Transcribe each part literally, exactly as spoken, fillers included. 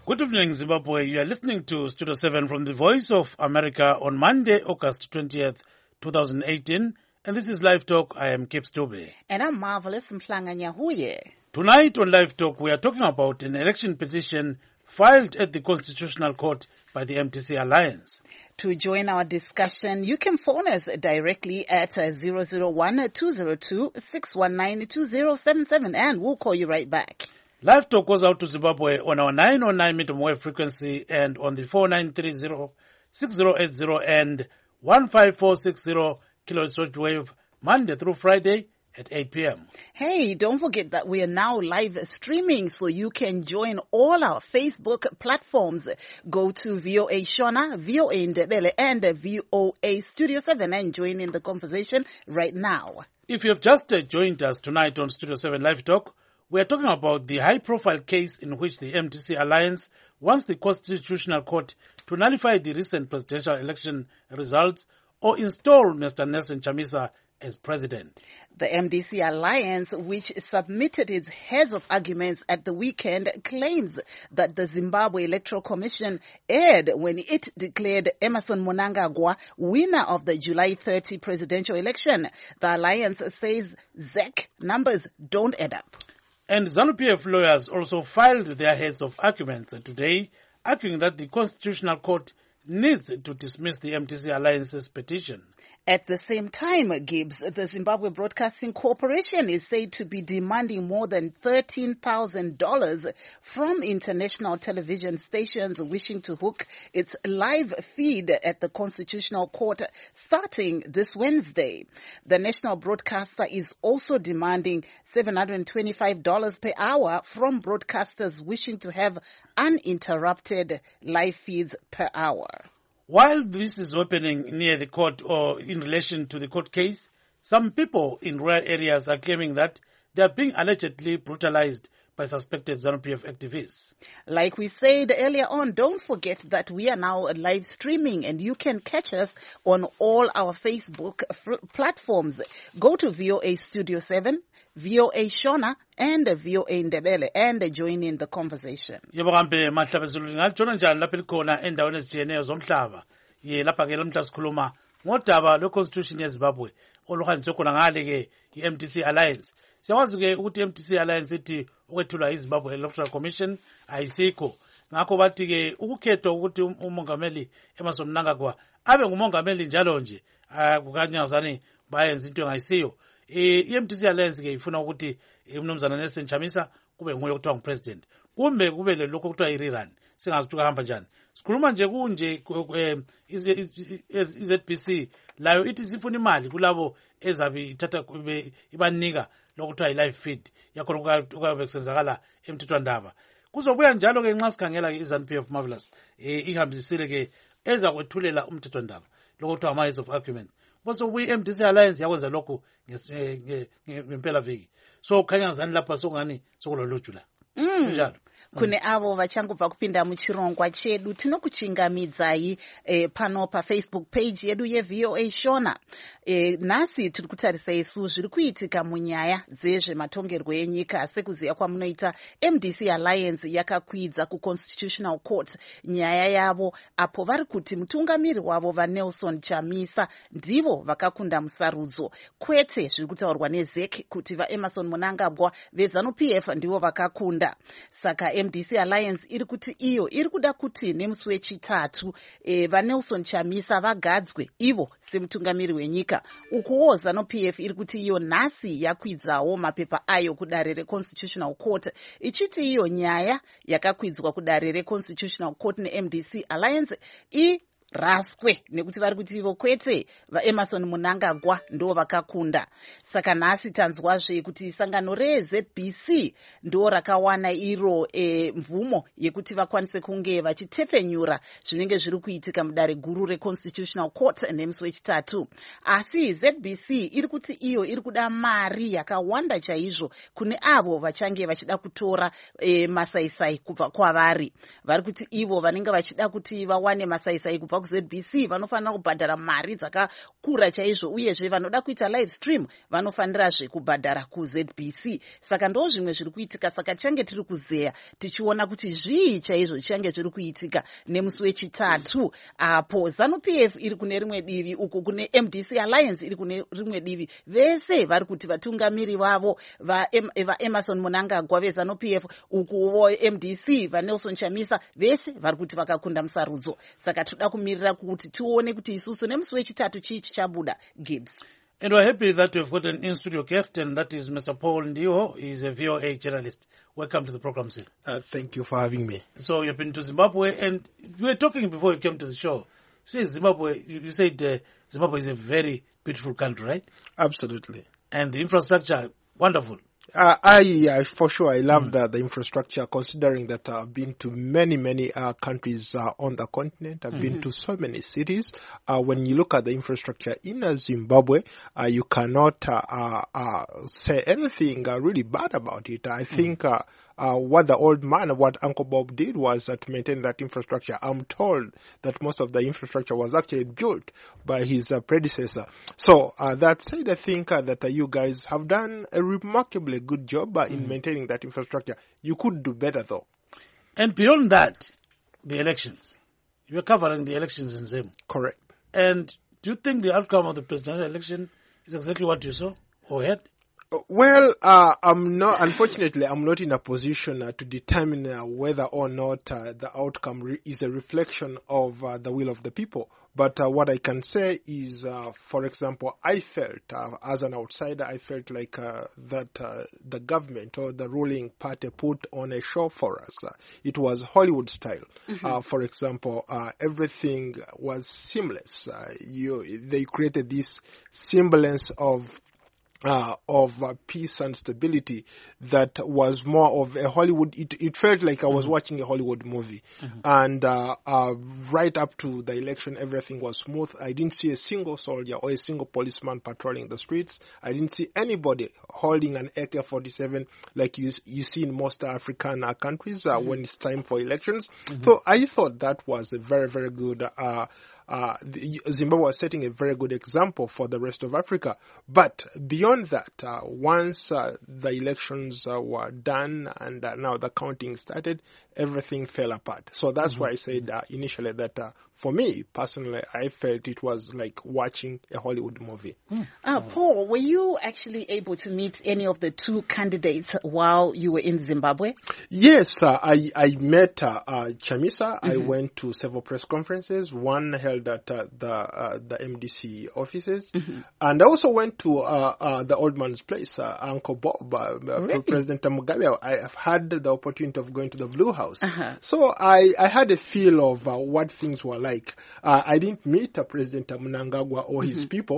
Good evening, Zimbabwe. You are listening to Studio seven from the Voice of America on Monday, August twentieth, twenty eighteen. And this is Live Talk. I am Kip Stube. And I'm Marvelous Mhlanga Nyahuye. Tonight on Live Talk, we are talking about an election petition filed at the Constitutional Court by the M D C Alliance. To join our discussion, you can phone us directly at uh, zero zero one, two zero two, six one nine, two zero seven seven and we'll call you right back. Live Talk goes out to Zimbabwe on our nine oh nine medium wave frequency and on the four nine three zero, six zero eight zero and one five four six zero kilohertz shortwave Monday through Friday at eight p.m. Hey, don't forget that we are now live streaming, so you can join all our Facebook platforms. Go to V O A Shona, V O A Ndebele, and V O A Studio seven and join in the conversation right now. If you have just uh, joined us tonight on Studio seven Live Talk, we are talking about the high-profile case in which the M D C Alliance wants the Constitutional Court to nullify the recent presidential election results or install Mister Nelson Chamisa as president. The M D C Alliance, which submitted its heads of arguments at the weekend, claims that the Zimbabwe Electoral Commission erred when it declared Emmerson Mnangagwa winner of the July thirtieth presidential election. The Alliance says Z E C numbers don't add up. And ZANU-P F lawyers also filed their heads of arguments today, arguing that the Constitutional Court needs to dismiss the M D C Alliance's petition. At the same time, Gibbs, the Zimbabwe Broadcasting Corporation is said to be demanding more than thirteen thousand dollars from international television stations wishing to hook its live feed at the Constitutional Court starting this Wednesday. The national broadcaster is also demanding seven hundred twenty-five dollars per hour from broadcasters wishing to have uninterrupted live feeds per hour. While this is happening near the court or in relation to the court case, some people in rural areas are claiming that they are being allegedly brutalized by suspected ZANU-P F activists. Like we said earlier on, don't forget that we are now live streaming and you can catch us on all our Facebook f- platforms. Go to V O A Studio seven, V O A Shona, and V O A Ndebele and join in the conversation. Yebo kambe mahlaba zulu ngalitshona njani lapha likhona endaweni ezijiyeneyo zomhlaba. Ye lapha ke lamhla sikhuluma ngodaba lwe-Constitution yeZimbabwe oluhanjiswe khona ngale ke i-M D C Alliance. Siyakwazi ke ukuthi i-M D C Alliance ithi ukwethulwa iZimbabwe Electoral Commission ayisikho. Ngakho bathi ke ukukhethwa ukuthi umongameli Emmerson Mnangagwa abe ngumongameli njalo nje kukanyazani bayenza into engayisiyo. I-M D C Alliance ke ifuna ukuthi umnumzana Nelson Chamisa kube nguye okuthiwa ngupresident. Kumbe kube lokho kuthiwa i-rerun. Singazi ukuthi kuhamba njani. Sikhuluma nje kunje i-Z B C layo ithi sifuna imali kulabo ezabe ithatha ibanika lokuthiwa i-live feed yakhona ukuyabe kusenzakala emthethwandaba. Kuzobuya njalo ke nxa sikhangela ke i-ZANU-P F Marvelous ihambisile ke eza kwethulela umthethwandaba lokuthiwa ama-heads of argument. Bose kuyi-M D C Alliance yakwenza lokho ngempela veki. So khanya ngazani lapha sokungani sokuloluju la. Njalo. Kune avo vachangobva kupinda muchirongwa chedu tinokuchingamidzai eh, pano paFacebook page yedu yeV O A Shona. Eh, nhasi tiri kutarisa isu zviri kuitika munyaya dzezvematongerwo enyika sekuziya kwamunoita M D C Alliance yakakwidza kuConstitutional Court nyaya yavo apo vari kuti mutungamiri wavo vaNelson Chamisa ndivo vakakunda musarudzo kwete zviri kutaurwa neZ E C kuti vaEmmerson Mnangagwa veZANU-P F ndivo vakakunda. Saka M D C Alliance iri kuti iyo iri kuda kuti nemusi wechitatu eh, vaNelson Chamisa vagadzwe ivo semutungamiri wenyika. Ukuwo ZANU-P F iri kuti iyo nhasi yakwidzawo mapepa ayo kudare reConstitutional Court ichiti iyo nyaya yakakwidzwa kudare reConstitutional Court neM D C Alliance i raswe nekuti vari kuti ivo kwete vaEmmerson Mnangagwa ndo vakakunda. Saka nhasi tanzwazve kuti sangano reZ B C ndo rakawana iro e, mvumo yekuti vakwanise kunge vachitefenyura zvinenge zviri kuitika mudare guru reConstitutional Court nemusi wechitatu. Asi Z B C iri kuti iyo iri kuda mari yakawanda chaizvo kune avo vachange vachida kutora e, masaisai kubva kwavari. Vari kuti ivo vanenge vachida kuti vawane masaisai kubva kuZ B C vanofanira kubhadhara mari dzakakura chaizvo, uyezve vanoda kuita live stream vanofanirazve kubhadhara kuZ B C. Saka ndo zvimwe zviri kuitika, saka tichange tiri kuzeya tichiona kuti zvii chaizvo chichange zviri kuitika nemusi wechitatu, apo ZANU P F iri kune rimwe divi, uku kune M D C Alliance iri kune rimwe divi. Vese vari kuti vatungamiri vavo va, em, va Emerson Mnangagwa veZANU P F, ukuwo M D C va Nelson Chamisa, vese vari kuti vakakunda musarudzo. Saka toda kumirira kuti tione kuti isusu nemusi wechitatu chii chichabuda. Gibbs. And we're happy that we've got an in-studio guest, and that is Mister Paul Ndiho. He's a V O A journalist. Welcome to the program, sir. Uh, thank you for having me. So you've been to Zimbabwe, and we were talking before you came to the show. See, Zimbabwe, you, you said uh, Zimbabwe is a very beautiful country, right? Absolutely. And the infrastructure, wonderful. Uh, I, uh, for sure, I love mm. the, the infrastructure, considering that I've been to many, many uh, countries uh, on the continent. I've mm-hmm. been to so many cities. Uh, when you look at the infrastructure in uh, Zimbabwe, uh, you cannot uh, uh, uh, say anything uh, really bad about it. I mm-hmm. think uh, uh, what the old man, what Uncle Bob did was uh, to maintain that infrastructure. I'm told that most of the infrastructure was actually built by his uh, predecessor. So uh, that said, I think uh, that uh, you guys have done a remarkably good job uh, in mm. maintaining that infrastructure. You could do better, though. And beyond that, the elections. You were covering the elections in Zim. Correct. And do you think the outcome of the presidential election is exactly what you saw or heard? Well, uh, I'm not, unfortunately, I'm not in a position uh, to determine uh, whether or not uh, the outcome re- is a reflection of uh, the will of the people. But uh, what I can say is, uh, for example, I felt, uh, as an outsider, I felt like uh, that uh, the government or the ruling party put on a show for us. Uh, it was Hollywood style. Mm-hmm. Uh, for example, uh, everything was seamless. Uh, you, they created this semblance of Uh, of uh, peace and stability that was more of a Hollywood. It, it felt like I was mm-hmm. watching a Hollywood movie. Mm-hmm. And uh, uh, right up to the election, everything was smooth. I didn't see a single soldier or a single policeman patrolling the streets. I didn't see anybody holding an A K forty-seven like you you see in most African uh, countries uh, mm-hmm. when it's time for elections. Mm-hmm. So I thought that was a very, very good uh Uh, the, Zimbabwe was setting a very good example for the rest of Africa. But beyond that, uh, once uh, the elections uh, were done and uh, now the counting started, everything fell apart. So that's mm-hmm. why I said uh, initially that uh, for me, personally, I felt it was like watching a Hollywood movie. Mm. Uh, Paul, were you actually able to meet any of the two candidates while you were in Zimbabwe? Yes, uh, I, I met uh, uh, Chamisa. Mm-hmm. I went to several press conferences, one held at uh, the uh, the M D C offices. Mm-hmm. And I also went to uh, uh, the old man's place, uh, Uncle Bob, uh, really? President Mugabe. I have had the opportunity of going to the Blue House. Uh-huh. So I, I had a feel of uh, what things were like. Uh, I didn't meet uh, President Mnangagwa or mm-hmm. his people,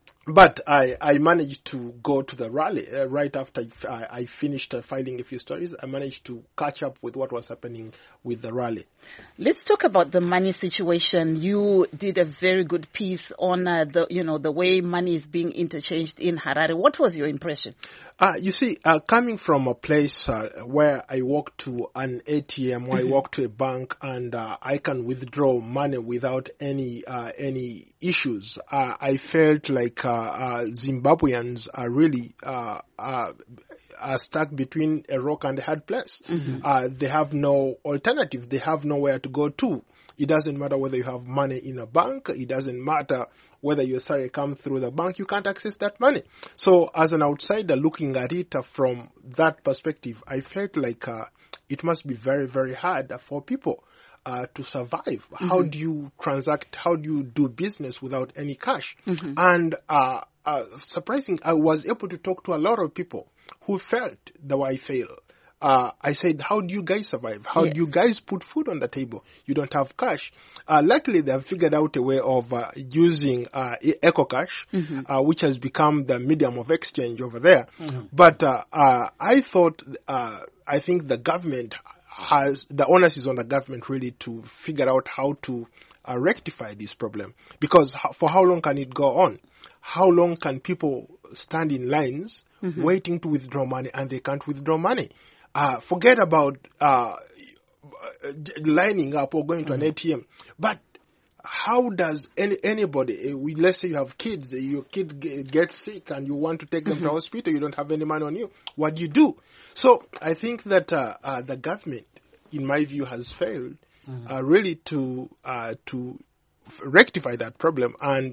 but I, I managed to go to the rally uh, right after I, I finished uh, filing a few stories. I managed to catch up with what was happening with the rally. Let's talk about the money situation. You did a very good piece on uh, the you know the way money is being interchanged in Harare. What was your impression? Uh, you see, uh, coming from a place uh, where I walk to an A T M, where mm-hmm. I walk to a bank, and uh, I can withdraw money without any uh, any issues, uh, I felt like uh, uh, Zimbabweans are really uh, uh, are stuck between a rock and a hard place. Mm-hmm. Uh, they have no alternative. They have nowhere to go to. It doesn't matter whether you have money in a bank. It doesn't matter whether your salary comes through the bank. You can't access that money. So as an outsider looking at it uh, from that perspective, I felt like uh, it must be very, very hard for people uh, to survive. Mm-hmm. How do you transact? How do you do business without any cash? Mm-hmm. And uh, uh, surprising, I was able to talk to a lot of people who felt the way I feel. Uh, I said, how do you guys survive? How yes. do you guys put food on the table? You don't have cash. Uh, luckily, they have figured out a way of uh, using uh, EcoCash, mm-hmm. uh, which has become the medium of exchange over there. Mm-hmm. But uh, uh, I thought, uh, I think the government has, the onus is on the government really to figure out how to uh, rectify this problem. Because for how long can it go on? How long can people stand in lines mm-hmm. waiting to withdraw money and they can't withdraw money? Uh, forget about uh, lining up or going to mm-hmm. an A T M. But how does any anybody, uh, we, let's say you have kids, uh, your kid g- gets sick and you want to take them mm-hmm. to hospital, you don't have any money on you. What do you do? So I think that uh, uh, the government, in my view, has failed mm-hmm. uh, really to uh, to rectify that problem. And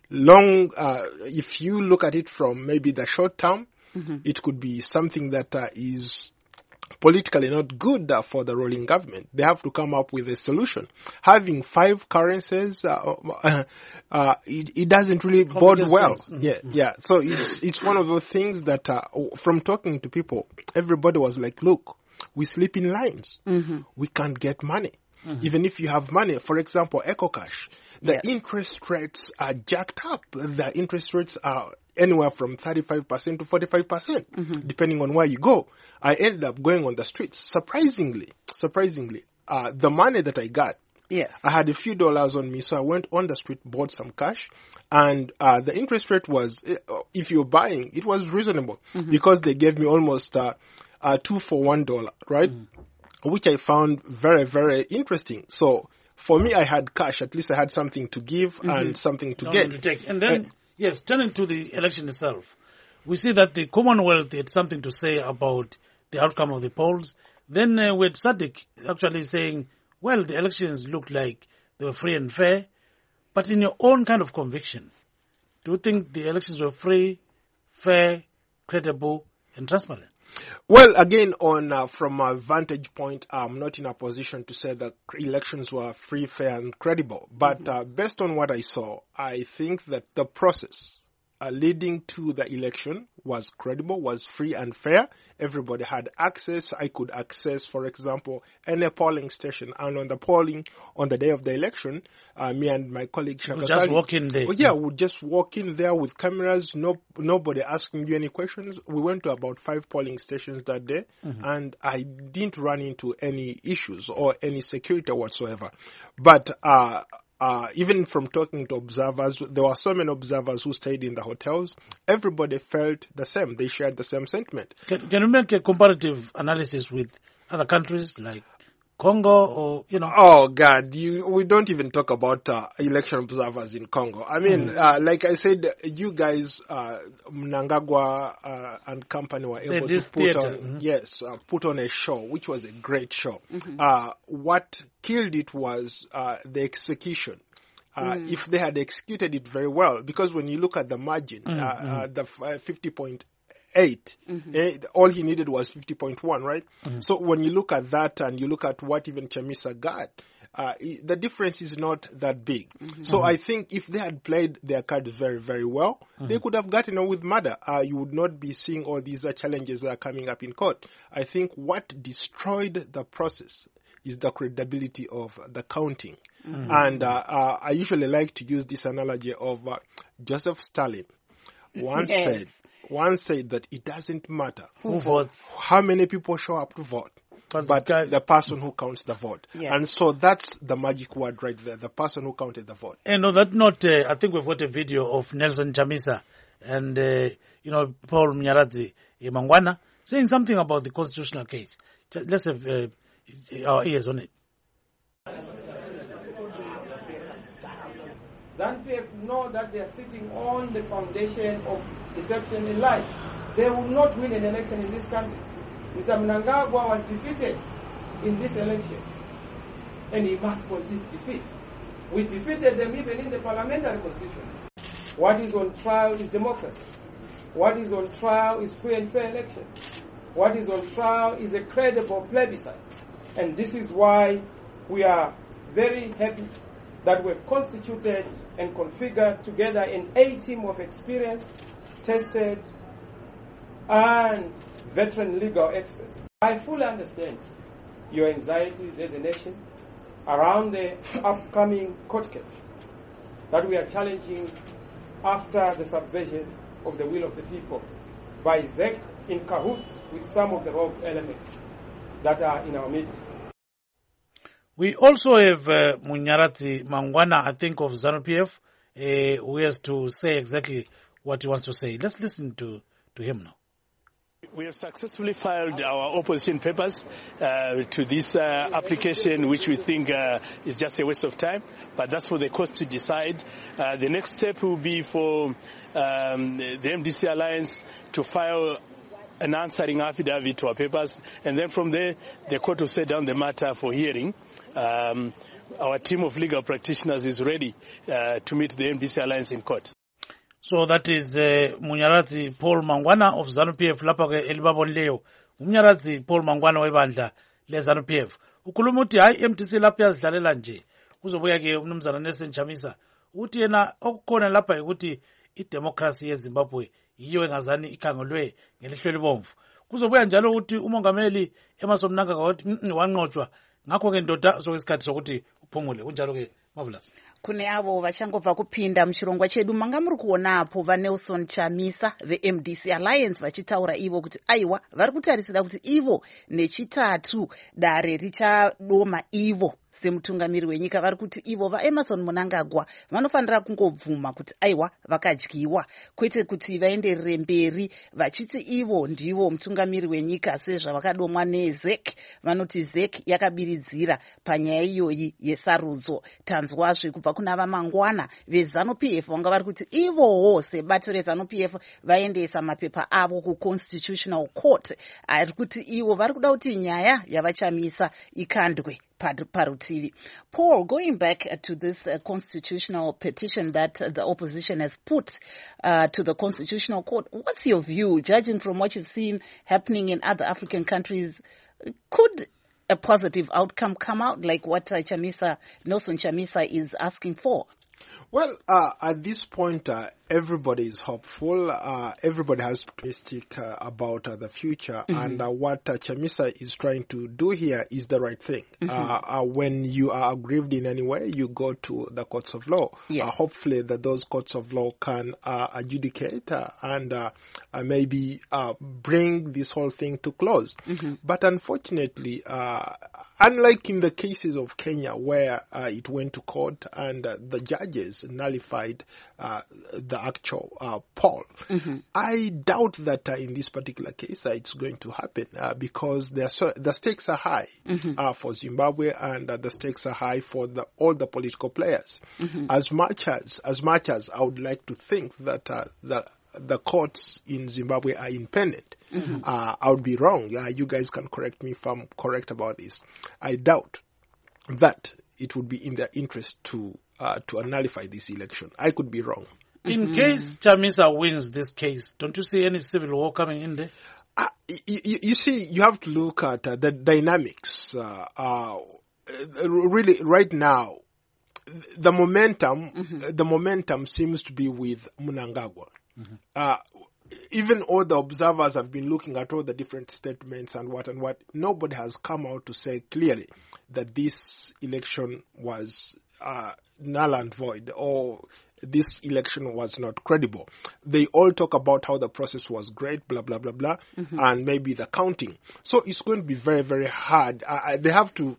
long, uh, if you look at it from maybe the short term, mm-hmm. it could be something that uh, is politically not good uh, for the ruling government. They have to come up with a solution. Having five currencies, uh, uh, uh, it, it doesn't really bode well. Mm-hmm. Yeah, yeah. So it's it's one of the things that, uh, from talking to people, everybody was like, "Look, we sleep in lines. Mm-hmm. We can't get money. Mm-hmm. Even if you have money, for example, EcoCash, the yes. interest rates are jacked up. The interest rates are anywhere from thirty-five percent to forty-five percent, mm-hmm. depending on where you go. I ended up going on the streets. Surprisingly, surprisingly, uh, the money that I got, yes. I had a few dollars on me, so I went on the street, bought some cash, and uh, the interest rate was, if you're buying, it was reasonable, mm-hmm. because they gave me almost uh, uh, two for one dollar, right? Mm-hmm. Which I found very, very interesting. So for me, I had cash. At least I had something to give mm-hmm. and something to Something get. To take. And then, uh, yes, turning to the election itself, we see that the Commonwealth had something to say about the outcome of the polls. Then uh, with Sadiq actually saying, well, the elections looked like they were free and fair. But in your own kind of conviction, do you think the elections were free, fair, credible, and transparent? Well, again, on uh, from a vantage point, I'm not in a position to say that elections were free, fair, and credible. But mm-hmm. uh, based on what I saw, I think that the process uh, leading to the election was credible, was free and fair. Everybody had access. I could access, for example, any polling station. And on the polling, on the day of the election, uh, me and my colleague Shaka just Sali, walk in there. well, yeah, we'd just walk in there with cameras, no, nobody asking you any questions. We went to about five polling stations that day, mm-hmm. and I didn't run into any issues or any security whatsoever. But uh Uh, even from talking to observers, there were so many observers who stayed in the hotels. Everybody felt the same. They shared the same sentiment. Can, can you make a comparative analysis with other countries like Congo or, you know? Oh, God, you, we don't even talk about uh, election observers in Congo. I mean, mm. uh, like I said, you guys, uh, Mnangagwa uh, and company were able this to put theater. on, mm-hmm. yes, uh, put on a show, which was a great show. Mm-hmm. Uh, what killed it was uh, the execution. Uh, mm. If they had executed it very well, because when you look at the margin, mm-hmm. uh, uh, the uh, fifty point eight, mm-hmm. eh, all he needed was fifty point one, right? Mm-hmm. So when you look at that and you look at what even Chamisa got, uh, the difference is not that big. Mm-hmm. So mm-hmm. I think if they had played their cards very, very well, mm-hmm. they could have gotten on with murder. Uh, you would not be seeing all these uh, challenges that are coming up in court. I think what destroyed the process is the credibility of the counting. Mm-hmm. And uh, uh, I usually like to use this analogy of uh, Joseph Stalin. Once yes. said, once said that it doesn't matter who, who votes, how many people show up to vote, but, but the, the person who counts the vote. Yes. And so that's the magic word right there, the person who counted the vote. And on that note, uh, I think we've got a video of Nelson Chamisa and, uh, you know, Paul Mnyaradzi Mangwana saying something about the constitutional case. Let's have uh, our ears on it. ZANU-P F know that they are sitting on the foundation of deception and lies. They will not win an election in this country. Mister Mnangagwa was defeated in this election, and he must concede defeat. We defeated them even in the parliamentary constitution. What is on trial is democracy. What is on trial is free and fair elections. What is on trial is a credible plebiscite. And this is why we are very happy that we've constituted and configured together an A-team of experienced, tested, and veteran legal experts. I fully understand your anxieties as a nation around the upcoming court case that we are challenging after the subversion of the will of the people by Z E C in cahoots with some of the rogue elements that are in our midst. We also have uh, Mnyaradzi Mangwana, I think, of ZANU-P F, uh, who has to say exactly what he wants to say. Let's listen to, to him now. We have successfully filed our opposition papers uh, to this uh, application, which we think uh, is just a waste of time, but that's for the courts to decide. Uh, the next step will be for um, the M D C Alliance to file an answering affidavit to our papers, and then from there, the court will set down the matter for hearing. Um, our team of legal practitioners is ready uh, to meet the M D C Alliance in court. So that is uh, Munyaradzi Paul Mangwana of ZANU-P F lapha ke elibabonileyo. Munyaradzi Paul Mangwana webandla le ZANU-P F. Ukhuluma uthi hayi M D C lapha yazidlalela nje. Kuzobuya ke umnumzana Nelson Chamisa uthi yena okukhona lapha ukuthi idemocracy yeZimbabwe yiyo engazani ikhangelwe ngelihlo libomvu. Kuzobuya njalo ukuthi umongameli Emmerson Mnangagwa wathi wanqotshwa ngakho ke ndoda sokusikhathi sokuthi uphumule kunjalo ke Marvelous. Kune avo vachangobva kupinda muchirongwa chedu manga muri kuonapo vaNelson Chamisa veM D C Alliance vachitaura ivo kuti aiwa vari kutarisira kuti ivo nechitatu dare richadoma ivo semutungamiri wenyika. Vari kuti ivo vaEmmerson Mnangagwa vanofanira kungobvuma kuti aiwa vakadyiwa, kwete kuti vaenderere mberi vachiti ivo ndivo mutungamiri wenyika sezvavakadomwa neZEC. Vanoti ZEC yakabiridzira panyaya iyoyi yesarudzo. Tanzwazve kubva kuna vaMangwana veZANU-P F vanga vari kuti ivowo sebato reZANU-P F vaendesa mapepa avo kuConstitutional Court. Ari kuti ivo vari kuda kuti nyaya yavaChamisa ikandwe parutivi. Paul, going back uh, to this uh, constitutional petition that uh, the opposition has put uh, to the Constitutional Court, what's your view, judging from what you've seen happening in other African countries? Could a positive outcome come out like what uh, Chamisa, Nelson Chamisa is asking for? Well, uh, at this point, uh, everybody is hopeful. Uh, everybody has optimistic uh, about uh, the future, mm-hmm. and uh, what uh, Chamisa is trying to do here is the right thing. Mm-hmm. Uh, uh, when you are aggrieved in any way, you go to the courts of law. Yes. Uh, hopefully, that those courts of law can uh, adjudicate uh, and uh, uh, maybe uh, bring this whole thing to close. Mm-hmm. But unfortunately, uh, unlike in the cases of Kenya, where uh, it went to court and uh, the judges nullified uh, the actual uh, poll, mm-hmm. I doubt that uh, in this particular case uh, it's going to happen uh, because so, the stakes are high mm-hmm. uh, for Zimbabwe, and uh, the stakes are high for the, all the political players. Mm-hmm. As much as as much as I would like to think that uh, the the courts in Zimbabwe are independent, mm-hmm. uh, I would be wrong. Uh, you guys can correct me if I'm correct about this. I doubt that it would be in their interest to uh, to nullify this election. I could be wrong. In mm-hmm. case Chamisa wins this case, don't you see any civil war coming in there? Uh, you, you see, you have to look at uh, the dynamics. Uh, uh, really, right now, the momentum, mm-hmm. the momentum seems to be with Mnangagwa. Mm-hmm. Uh, even all the observers have been looking at all the different statements and what and what. Nobody has come out to say clearly that this election was uh, null and void, or this election was not credible. They all talk about how the process was great, blah, blah, blah, blah, mm-hmm. and maybe the counting. So it's going to be very, very hard. Uh, they have to,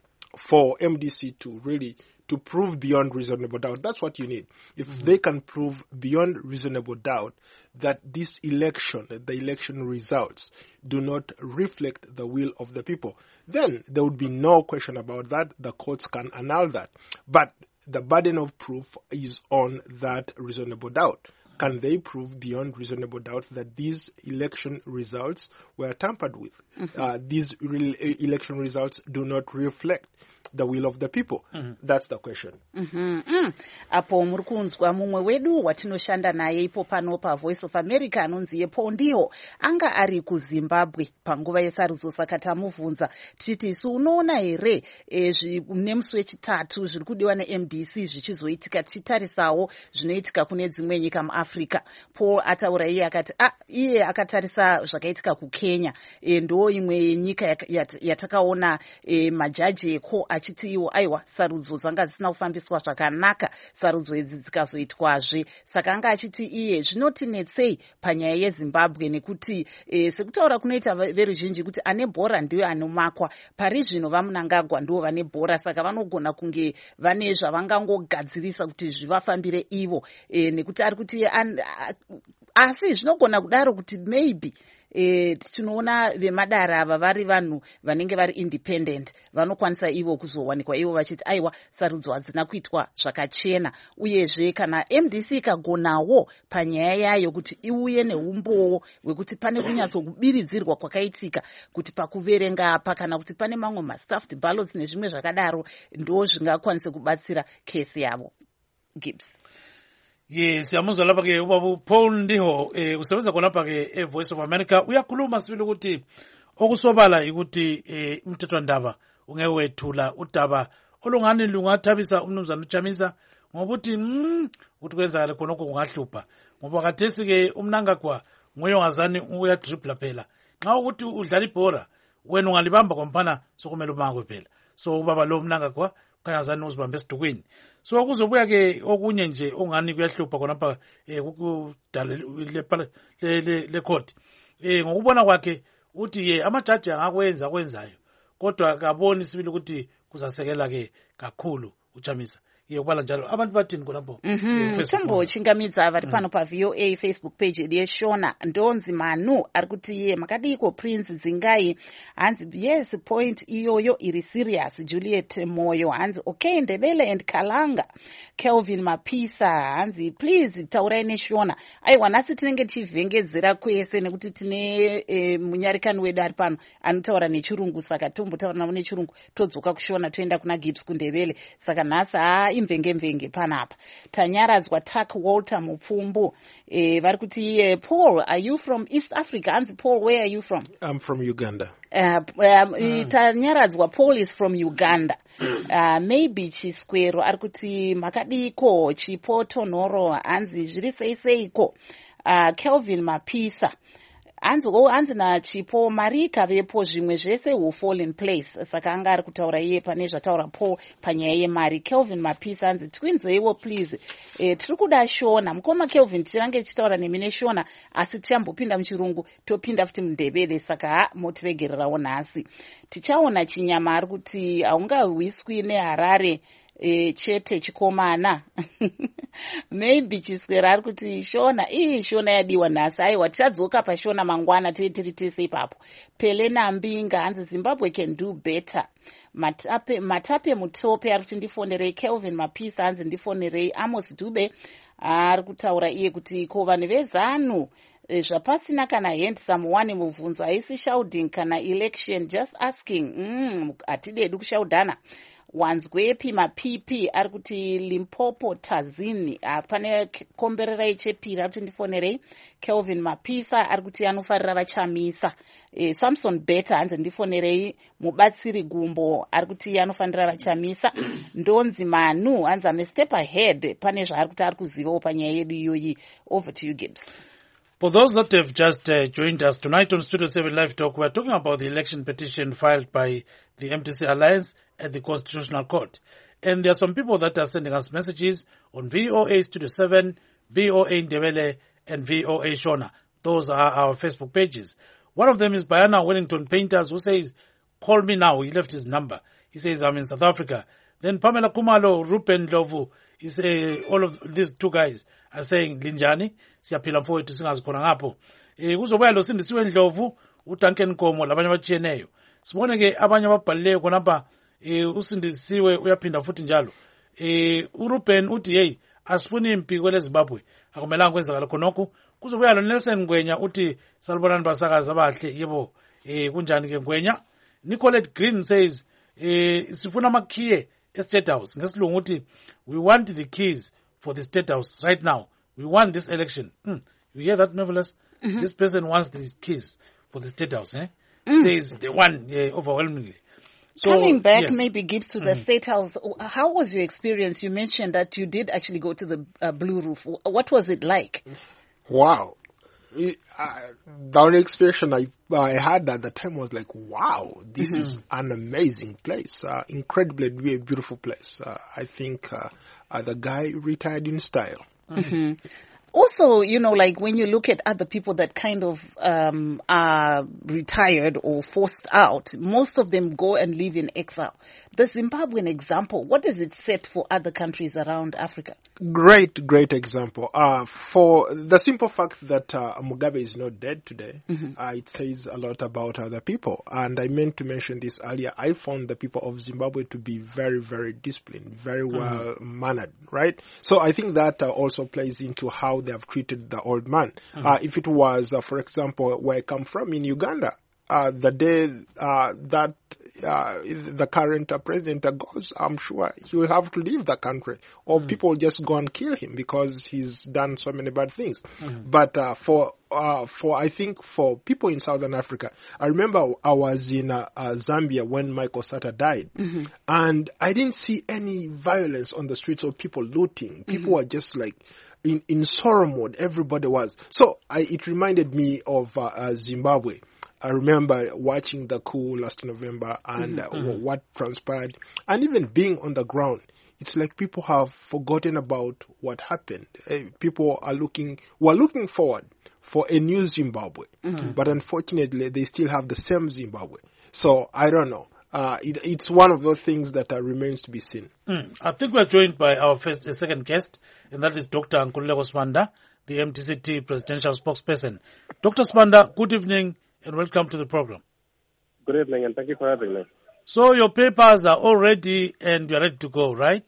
for M D C to really to prove beyond reasonable doubt. That's what you need. If mm-hmm. they can prove beyond reasonable doubt that this election, the election results, do not reflect the will of the people, then there would be no question about that. The courts can annul that. But the burden of proof is on that reasonable doubt. Can they prove beyond reasonable doubt that these election results were tampered with? Mm-hmm. Uh, these re- election results do not reflect the will of the people. Mm-hmm. That's the question. Mm-hmm. Mm. Apo muri kunzwa mumwe wedu watinoshanda naye ipo pano pa Voice of America anonzi Paul ndiho anga ari kuZimbabwe panguva yesarudzo, saka tamubvunza titi isu unoona here e, nemusi wechitatu zviri kudiwa neM D C zvichizoitika tichitarisawo zvinoitika kune dzimwe nyika muAfrica. Paul ataura iye akati ah, iye akatarisa zvakaitika kuKenya, e, ndo imwe nyika yatakaona e, majaji eko achiti iwo aiwa sarudzo dzanga dzisina kufambiswa zvakanaka, sarudzo idzi dzikazoitwazve. Saka anga achiti iye zvinotinetsei panyaya yeZimbabwe nekuti e, sekutaura kunoita veruzhinji kuti ane bhora ndiyo anomakwa. Pari zvino vaMnangagwa ndivo vane bhora, saka vanogona kunge vane zvavangangogadzirisa kuti zvivafambire ivo, e, nekuti ari kuti an, a, asi zvinogona kudaro kuti maybe e, tinoona vemadare ava vari vanhu vanenge vari independent, vanokwanisa ivo kuzowanikwa ivo vachiti aiwa sarudzo hadzina kuitwa zvakachena, uyezve kana M D C ikagonawo panyaya yayo kuti iuye neumbowo hwekuti pane kunyatsokubiridzirwa kwakaitika kuti pakuverenga apa kana kuti pane mamwe mastuffed ballots nezvimwe zvakadaro, ndo zvingakwanisa kubatsira kesi yavo. Gibbs. Yes, siyamuzwa lapha ke ubaba Paul Ndiho eh usebenza khona lapha ke eVoice of America. Uyakhuluma sibili ukuthi okusobala ukuthi eh umthethwandaba ungeke wethula udaba olungani lungathabisa umnumzana uChamisa ngokuthi mm ukuthi kwenzakala khonoko kungahlupha ngoba kathesi ke umnangagwa nguye ongazani uya dribble phela. Xa ukuthi udlala ibhola wena ungalibamba komfana sokumele umango phela. So ubaba lo umnangagwa kayazani uzibambe esidukwini. So kuzobuya ke okunye nje ongani kuyahlupha khona lapha eh ukudala le le le court. Eh ngokubona kwakhe uthi ye amajaji angakwenza kwenzayo kodwa akaboni sibili ukuthi kuzasekela ke kakhulu uChamisa. Ye kubala njalo abantu bathini khonapho. Mhm. Thembo chingamidza vari pano pa V O A Facebook page yeshona Ndonzi Manu ari kuti ye makadiko Prince Dzingai hanzi yes point iyoyo iri serious. Juliet Moyo hanzi okay Ndebele and Kalanga. Kelvin Mapisa hanzi please taurai neshona. Aiwa nasi tinenge chivhengedzera kwese nekuti tine e, munyarikani wedu ari pano anotaura nechirungu saka tombotaura navo nechirungu todzoka kushona toenda kuna Gibbs kuNdebele saka nhasi imvenge mvenge panapa. Tanyaradzwa Tak Walter Mupfumbu eh, vari kuti eh, Paul, are you from East Africa? Hanzi Paul, where are you from? I'm from Uganda. Uh, um, mm. Tanyaradzwa Paul is from Uganda. Uh, maybe Chiskwero ari kuti makadiko Chipoto Noro hanzi zviri sei seiko. Uh, Kelvin Mapisa hanzi o hanzi na Chipo Marika vepo zvimwe zvese will fall in place. Saka anga ari kutaura iye pane zvataura Paul panyaya yemari. Kelvin Mapisa hanzi twinzeiwo please. E, tiri kuda Shona mukoma Kelvin tirange chitaura nemi neshona asi tichambopinda muchirungu topinda futi muNdebele saka ha motiregererawo nhasi. Tichaona Chinyama ari kuti haungawiswi neHarare E, chete chikomana. Maybe Chiswera ari kuti Shona ii Shona yadiwa nhasi aiwa tichadzoka paShona mangwana tiri tese ipapo. Pele Nambinga hanzi Zimbabwe can do better. Matape Matape Mutope ari kuti ndifonerei. Kelvin Mapisa hanzi ndifonerei. Amos Dube ari kutaura iye kuti ko vanhu vezanu zvapasina kana handsome one mubvunzo haisi shouting kana election just asking. Mm, hatidedu kushaudhana. Wanzwepi Mapipi ari kuti Limpopo Tazini pane komberera ichepiri ari kuti ndifonerei. Kelvin Mapisa ari kuti anofarira vaChamisa. E, Samson Beta hanzi ndifonerei. Mubatsiri Gumbo ari kuti anofanira vaChamisa. Ndonzi Manu hanzi ame step ahead pane zvaari kuti ari kuzivawo panyaya yedu iyoyi. Over to you Gibbs. For those that have just uh, joined us tonight on Studio seven Live Talk, we are talking about the election petition filed by the M D C Alliance at the Constitutional Court. And there are some people that are sending us messages on V O A Studio seven, V O A Ndebele, and V O A Shona. Those are our Facebook pages. One of them is Bayana Wellington Painters, who says, call me now. He left his number. He says, I'm in South Africa. Then Pamela Kumalo, Rupen Lovu, he say, all of these two guys are saying, Linjani, siyaphila mfowethu singazikhona ngapho. Eh kuzobuya lo sindisiwe Ndlovu, uTanke Nkomo labanye batshiyeneyo. Sibone ke abanye ababhalileyo khonapha eh usindisiwe uyaphinda futhi njalo. Eh uRuben uthi hey asifuni impi kwele Zimbabwe. Akumelanga kwenzakala khonokho. Kuzobuya lo Nelson Ngwenya uthi salibonani basakaza abahle yebo eh kunjani ke Ngwenya. Nicolette Green says eh sifuna amakhiye e-State House. Ngesilungu uthi we want the keys for the State House right now. We want this election. Mm. You hear that, Marvelous? Mm-hmm. This person wants these keys for the State House. Eh? Mm. Says they won uh, overwhelmingly. So, coming back, yes. Maybe Gibbs to the mm-hmm. State House. How was your experience? You mentioned that you did actually go to the uh, Blue Roof. What was it like? Wow. It, uh, the only expression I, I had at the time was like, wow, this mm-hmm. is an amazing place. Uh, incredibly beautiful place. Uh, I think uh, uh, the guy retired in style. Mm-hmm. Also, you know, like when you look at other people that kind of um, are retired or forced out, most of them go and live in exile. The Zimbabwean example, what does it set for other countries around Africa? Great, great example. Uh, for the simple fact that uh, Mugabe is not dead today, mm-hmm. uh, it says a lot about other people. And I meant to mention this earlier. I found the people of Zimbabwe to be very, very disciplined, very well mm-hmm. mannered, right? So I think that uh, also plays into how they have treated the old man. Mm-hmm. Uh, if it was, uh, for example, where I come from in Uganda, uh, the day uh, that Uh, the current uh, president uh, goes, I'm sure he will have to leave the country, or mm. people will just go and kill him because he's done so many bad things. Mm. But uh, for uh, for I think for people in Southern Africa, I remember I was in uh, uh, Zambia when Michael Sata died, mm-hmm. and I didn't see any violence on the streets or people looting. People mm-hmm. were just like in in sorrow mode. Everybody was. So I, it reminded me of uh, uh, Zimbabwe. I remember watching the coup last November and mm-hmm. uh, what transpired, and even being on the ground. It's like people have forgotten about what happened. Uh, people are looking, were looking forward for a new Zimbabwe, mm-hmm. but unfortunately, they still have the same Zimbabwe. So I don't know. Uh, it, it's one of those things that uh, remains to be seen. Mm. I think we're joined by our first, uh, second guest, and that is Doctor Nkululeko Sibanda, the M D C T presidential spokesperson. Doctor Sibanda, good evening. And welcome to the program. Good evening, and thank you for having me. So your papers are all ready, and you're ready to go, right?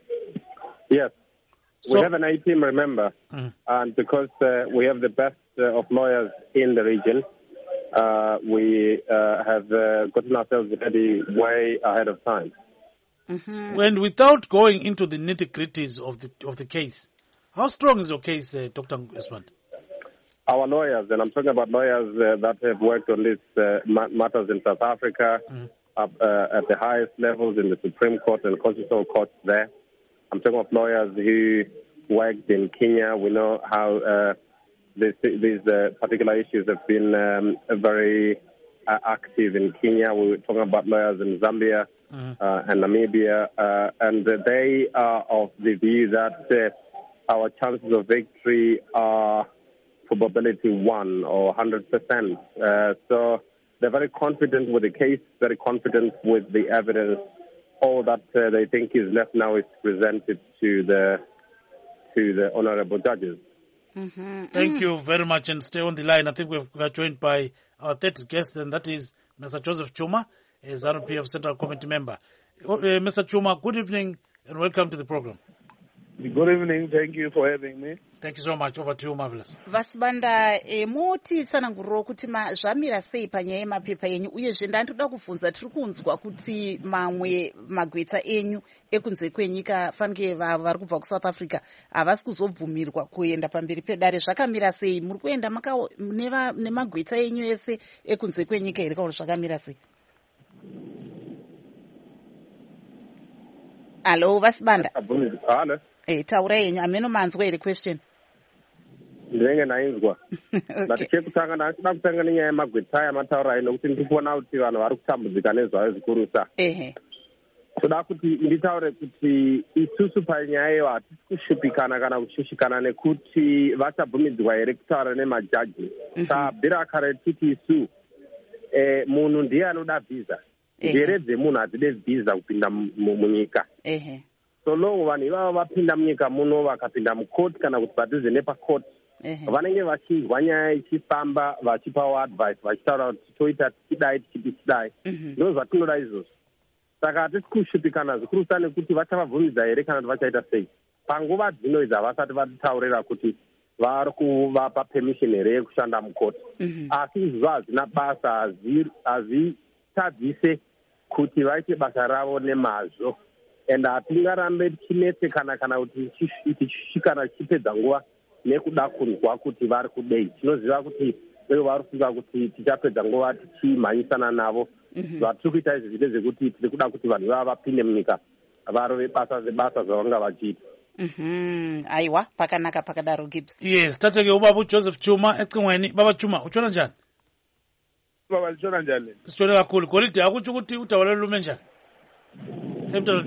Yes. So, we have an A team, remember, mm. and because uh, we have the best uh, of lawyers in the region, uh, we uh, have uh, gotten ourselves ready way ahead of time. Mm-hmm. And without going into the nitty-gritties of the of the case, how strong is your case, uh, Doctor Sibanda? Our lawyers, and I'm talking about lawyers uh, that have worked on these uh, matters in South Africa, mm. up, uh, at the highest levels in the Supreme Court and Constitutional Courts there. I'm talking of lawyers who worked in Kenya. We know how uh, this, these uh, particular issues have been um, very uh, active in Kenya. We were talking about lawyers in Zambia mm. uh, and Namibia, uh, and they are of the view that uh, our chances of victory are probability one or one hundred percent. Uh, so they're very confident with the case, very confident with the evidence. All that uh, they think is left now is presented to the to the honorable judges. Mm-hmm. Thank you very much, and stay on the line. I think we've, we are joined by our third guest, and that is Mister Joseph Chuma, a ZANU P F Central Committee member. Uh, Mister Chuma, good evening, and welcome to the program. Good evening. Thank you for having me. Thank you so much. Over to you, Marvelous. Vasibanda, e, moti tsananguriro kuti ma zvamira sei panyaya yemapepa enyu uyezve ndandoda kubvunza tiri kunzwa kuti mamwe magweta enyu ekunze kwenyika fanike vari kubva kuSouth Africa havasi kuzobvumirwa kuenda pamberi pedare. Zvakamira sei? Muri kuenda nemagweta enyu ese ekunze kwenyika here kana zvakamira sei? Hello, Vasibanda. Hello. Eh, taura yenyu ameno manzwa here question. Ndenge nainzwa. But chekutanga ndachida kutanga nenyaya yemagweta yamataura ino kuti ndikuona kuti vanhu vari kutambudzika nezvayo zikurusa. Ehe. Toda kuti nditaure kuti isusu panyaya iyo hatisi kushupikana kana kushushikana nekuti vachabvumidzwa here kutaura nemajaji. Tabvira kare titi isu eh, munhu ndiye anoda visa. Njere dzemunhu hadzide visa kupinda munyika. Ehe. So long vanhu ivavo vapinda munyika muno vakapinda mukoti kana kuti padhuze nepakoti vanenge vachinzwa nyaya ichifamba vachipawo advice vachitaura kuti toita tichidai tichiti tidai ndo zvatinoda izvozvo. Saka hatisi kushupikana zvikuru nekuti vachavabvumidza here kana kuti vachaita sei. Panguva dzino idzi havasati vatitaurira kuti vari kuvapa permission here yekushanda mukoti. Asi izvozvo hazvina basa, hazvitadzise kuti vaite basa ravo nemazvo. And hatingarambe tichinetse kana kana kuti tichisvikana tichipedza nguva nekuda kunzwa kuti vari kudei. Tinoziva kuti ivo vari kufunga kuti tichapedza nguva tichimhanyisana navo. Zvatiri kuita izvi zvine zvekuti tiri kuda kuti vanhu vava vapinde munyika varove basa zebasa zvavanga vachiita. Aiwa, pakanaka pakadaro Gibbs. Yes, tateke ubaba Joseph Chuma ecingweni. Baba Chuma, uchona njani? Baba lichona njani? Sichona kakhulu. Golide akutsho ukuthi utawalela lume njani? Emtolo da.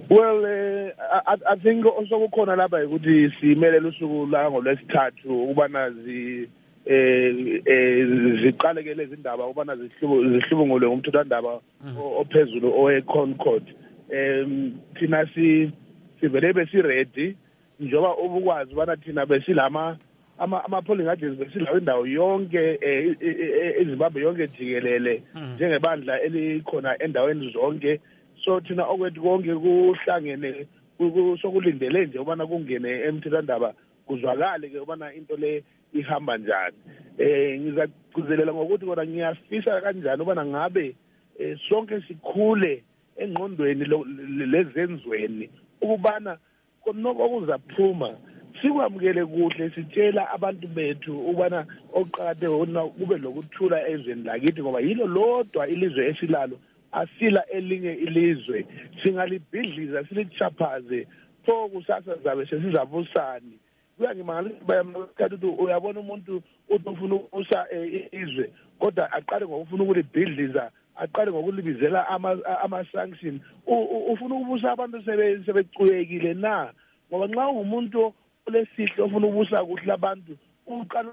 Well, uh, I, I think also kukhona lapha ukuthi simelele usuku la ngolwesithathu ubana zi eh ziqaleke lezi ndaba ubana zihlubungule ngumthethwandaba ophezulu owe Concord. Em thina si sivele besi ready njoba ubukwazi ubana thina besilama ama ama polling agents besilawo indawo yonke eZimbabwe yonke jikelele njengebandla elikhona endaweni zonke. So thina okwethu konke kuhlangene sokulindele nje ubana kungene emthethwandaba kuzwakale ke ubana into le ihamba njani. Eh ngizagcizelela ngokuthi kona ngiyafisa kanjani ubana ngabe sonke sikhule engqondweni lezenzweni ukubana konoko okuzaphuma sikwamukele kuhle sitshela abantu bethu ubana oqhakathekile kube lokuthula ezweni lakithi ngoba yilo lodwa ilizwe esilalo asila elinye ilizwe singalibhidliza silichaphaze pho kusasa zabe sesizabusani kuyangimangalisa bayamkathi ukuthi uyabona umuntu ufuna ukusa izwe kodwa aqale ngokufuna ukulibhidliza aqale ngokulibizela ama ama sanction ufuna ukubusa abantu sebecuyekile na ngoba nxa ungumuntu olesihle ofuna ukubusa kuhle abantu uqala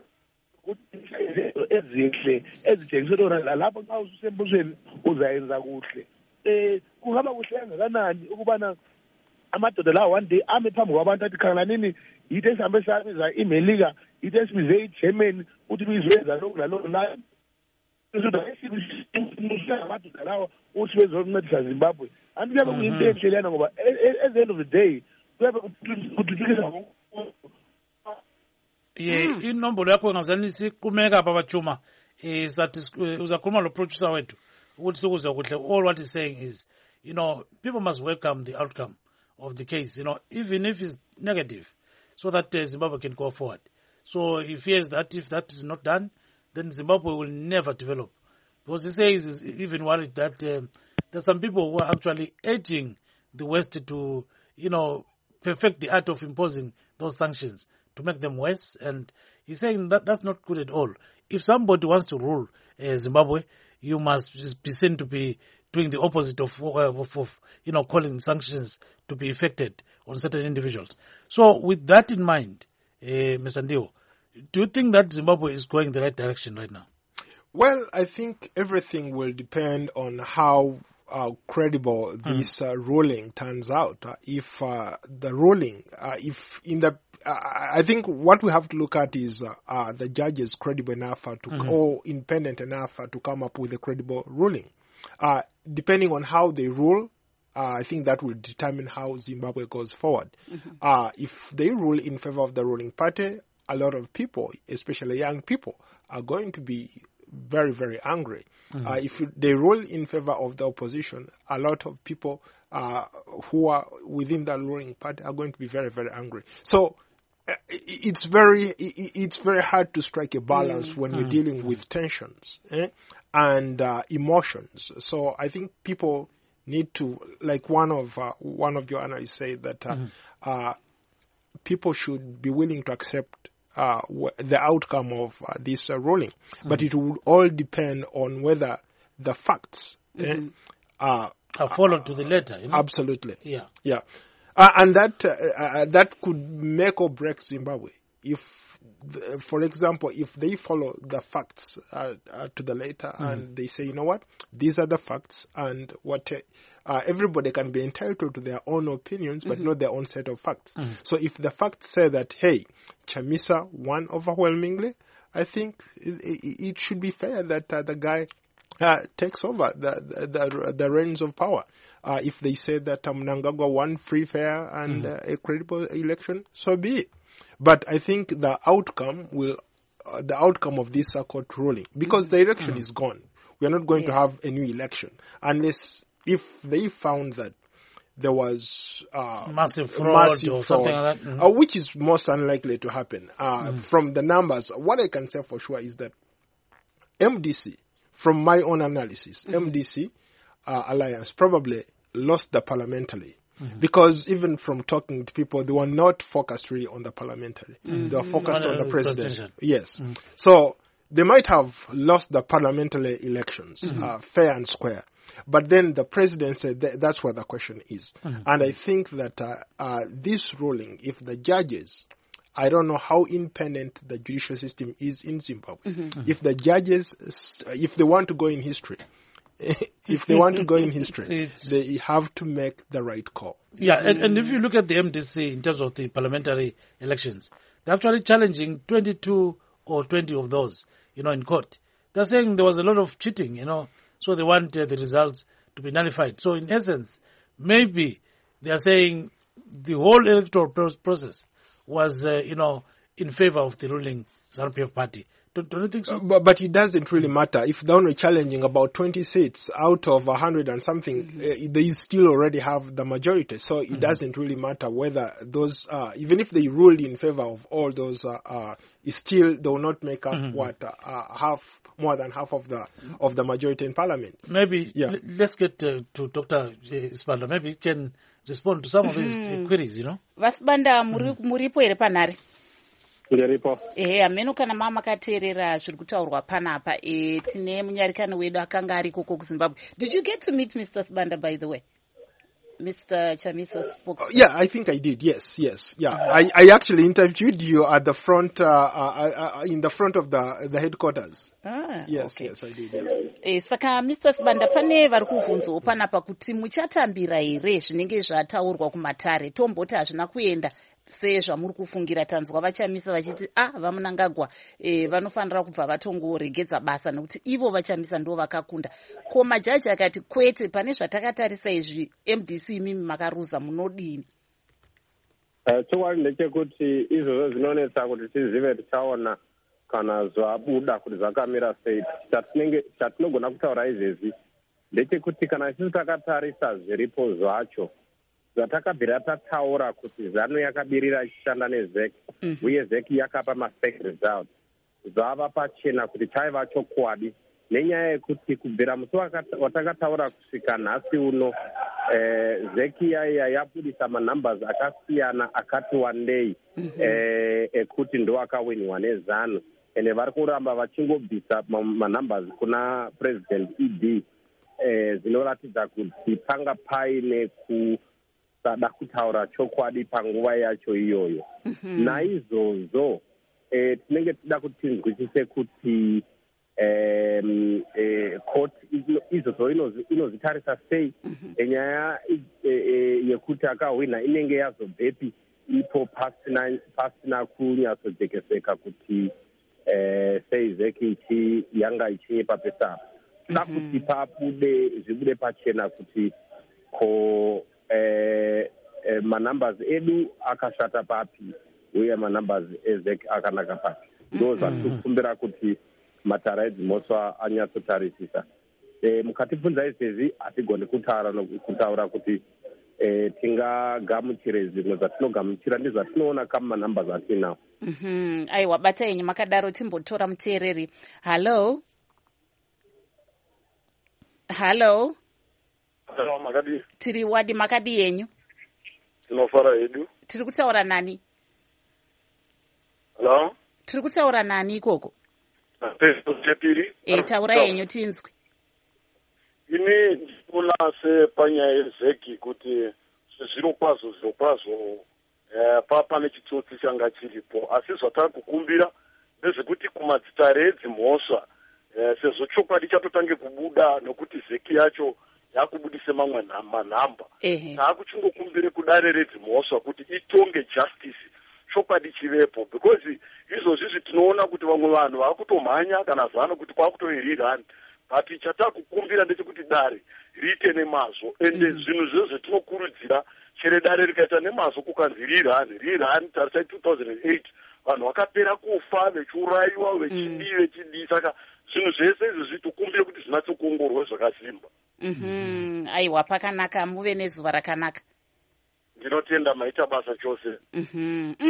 ezihle ezitshengisela lapho xa usembusweni uzayenza kuhle. Eh kungaba kuhle kangakanani ukubana amadoda la one day ame phambi kwabantu athi khangelanini yithe sihambe sabiza iMelika yithe sibize iGermany uthi bizwenza lokhu nalokhu la amadoda lawo uthi bezoncedisa Zimbabwe anti kuyabe kuyinto enhle lena ngoba at the end of the day kuyabe kuthuthukisa yeah inombolo yakho ngazani siqhumeka baba Chuma eh sathi uzakhuluma lo producer wethu ukuthi sikuzwe kuhle. All what he's saying is, you know, people must welcome the outcome of the case, you know, even if it's negative, so that uh, Zimbabwe can go forward. So he fears that if that is not done, then Zimbabwe will never develop. Because he says he's even worried that um, there's some people who are actually urging the West to, you know, perfect the art of imposing those sanctions to make them worse. And he's saying that that's not good at all. If somebody wants to rule uh, Zimbabwe, you must be seen to be doing the opposite of, of, of, you know, calling sanctions to be effected on certain individuals. So with that in mind, uh, Mister Ndio, do you think that Zimbabwe is going the right direction right now? Well, I think everything will depend on how uh, credible mm. this uh, ruling turns out. Uh, if uh, the ruling, uh, if in the, uh, I think what we have to look at is uh, uh, the judges credible enough uh, to, mm-hmm. or independent enough uh, to come up with a credible ruling. Uh, depending on how they rule, uh, I think that will determine how Zimbabwe goes forward. Mm-hmm. Uh, if they rule in favor of the ruling party, a lot of people, especially young people, are going to be very, very angry. Mm-hmm. Uh, if they rule in favor of the opposition, a lot of people uh, who are within the ruling party are going to be very, very angry. So uh, it's very, it's very hard to strike a balance mm-hmm. when you're dealing with tensions eh? and uh, emotions. So I think people need to, like one of uh, one of your analysts said that uh, mm-hmm. uh, people should be willing to accept Uh, the outcome of uh, this uh, ruling. Mm-hmm. But it will all depend on whether the facts mm-hmm. eh, uh, are followed to the letter. You know? Absolutely. Yeah. Yeah. Uh, and that uh, uh, that could make or break Zimbabwe. If, the, for example, if they follow the facts uh, uh, to the letter mm-hmm. and they say, you know what, these are the facts and what uh, uh, everybody can be entitled to their own opinions, but mm-hmm. not their own set of facts. Mm-hmm. So if the facts say that, hey, Chamisa won overwhelmingly, I think it, it, it should be fair that uh, the guy uh, takes over the, the, the reins of power. Uh, if they say that um, Mnangagwa won free, fair, and mm-hmm. uh, a credible election, so be it. But I think the outcome will, uh, the outcome of this uh, court ruling, because the election mm-hmm. is gone. We are not going yeah. to have a new election unless if they found that there was uh, massive fraud massive or fraud, something like that, mm-hmm. uh, which is most unlikely to happen. Uh, mm-hmm. From the numbers, what I can say for sure is that M D C, from my own analysis, mm-hmm. M D C uh, Alliance probably lost the parliamentary. Mm-hmm. Because even from talking to people, they were not focused really on the parliamentary. Mm-hmm. They were focused mm-hmm. on the president. Yes. Mm-hmm. So they might have lost the parliamentary elections, mm-hmm. uh, fair and square. But then the president said that that's what the question is. Mm-hmm. And I think that uh, uh, this ruling, if the judges, I don't know how independent the judicial system is in Zimbabwe. Mm-hmm. If the judges, if they want to go in history, if they want to go in history, it's, they have to make the right call. Yeah, and, and if you look at the M D C in terms of the parliamentary elections, they're actually challenging twenty-two or twenty of those, you know, in court. They're saying there was a lot of cheating, you know, so they want uh, the results to be nullified. So in essence, maybe they are saying the whole electoral process was, uh, you know, in favor of the ruling ZANU-P F party. Don't, don't you think so? Uh, but, but it doesn't really matter. If they're only challenging about twenty seats out of one hundred and something, mm-hmm. uh, they still already have the majority. So it mm-hmm. doesn't really matter whether those, uh, even if they ruled in favor of all those, uh, uh, still they will not make up mm-hmm. what, uh, uh, half, more than half of the, of the majority in parliament. Maybe, yeah. l- let's get uh, to Doctor Sibanda. Maybe he can respond to some of his mm-hmm. uh, queries, you know. Vasibanda, muripo ere panare? Ndiripo. Eh, ameno kana mama katerera zviri kutaurwa panapa. Eh, tine munyarikani wedu akanga ari koko kuZimbabwe. Did you get to meet Mister Sibanda, by the way? Mister Chamisa spoke. Uh, yeah, I think I did. Yes, yes. Yeah, I, I actually interviewed you at the front, uh, uh, uh, in the front of the the headquarters. Ah, yes, okay. yes, I did. Yeah. Eh, saka Mister Sibanda, pane vari kuvhunzawo panapa kuti muchatambira here zvinenge zvataurwa kumatare. Tomboti hazvina kuenda sezvamuri kufungira. Tanzwa vachamisa vachiti ah vamunangagwa eh, vanofanira kubva vatongoregedza basa nekuti ivo vachamisa ndo vakakunda. Ko majaji akati kwete, pane zvatakatarisa izvi M D C imimi makaruza, munodini? Chokwadi ndechekuti izvozvo zvinonetsa kuti tizive tichaona kana zvabuda kuti zvakamira sei. Chatinogona kutaura izvezvi ndechekuti kana isusu takatarisa zviripo zvacho zvatakabvira tataura kuti ZANU yakabirira ichishanda nezeki mm. uye zeki yakapa mafake result, zvava pachena kuti chaiva chokwadi, nenyaya yekuti kubvira musi watakataura kusvika nhasi uno eh, zeki yaiya yabudisa manumbers akasiyana akati wandei mm-hmm. eh, ekuti ndo akawinwa neZANU, ende vari kuramba vachingobvisa manumbers kuna president E D eh, zvinoratidza kuti panga paine ku sada kutaura chokwadi panguva yacho iyoyo. Mm-hmm. Naizvozvo eh, tinenge tida kuti tinzwisise kuti eh, eh, court izvozvo inozitarisa sei mm-hmm. enyaya eh, eh, yekuti akahwina inenge yazobvepi ipo pasina, pasina kunyatsojekeseka kuti eh, sei zeki ichi yanga ichinyepa pesapa. Tida mm-hmm. kuti pabude zvibude pachena kuti ko Eh, eh, manumbers edu akashata papi uye manumbers ezeki akanaka papi. Ndo zvatikumbira kuti matara edzimosva anyatsotarisisa. Eh, mukatibvunza izvezvi hatigoni kutaura kutaura kuti eh, tingagamuchire zvimwe zvatinogamuchira ndizvatinoona kama manumbers atinawo. Mhm. Aiwa, bata yenyu makadaro timbotora muteereri. Hello. Hello. Hello, makadi. Tiri wadi makadi yenyu. Tinofara hedu. Tiri kutaura nani? Hello. Tiri kutaura nani ikoko? Peso chepiri. Eh, taura yenyu tinzwi. Ini ndikuna se panyaya zeki kuti zviro kwazo zviro kwazo eh papa nechitsotsi changa chiripo, asi zvatakukumbira ndezvekuti kumadzitare edzimhosva eh sezvo chokwadi chatotange kubuda nokuti zeki yacho yakubudise mamwe manhamba. Taakuchingokumbire kudare redzimhosva kuti itonge justice chokwadi chivepo, because izvozvi tinoona kuti vamwe vanhu vakutomhanya kana ZANU kuti kwakutoirirani, but chatakukumbira ndechekuti dare riite nemazvo, ende zvinhu zvezvo tinokurudzira chere dare rikaita nemazvo kukanzi rirani rirani. Tarisai two thousand eight vanhu vakapera kufa vechiurayiwa vechidii vechidii, saka zvinhu zvese izvozvi tikumbire kuti zvinatsokuongorwa zvakasimba. Mhm. Aiwa, pakanaka, muve nezuva rakanaka. Ndinotenda maita basa chose. Mhm. Mm.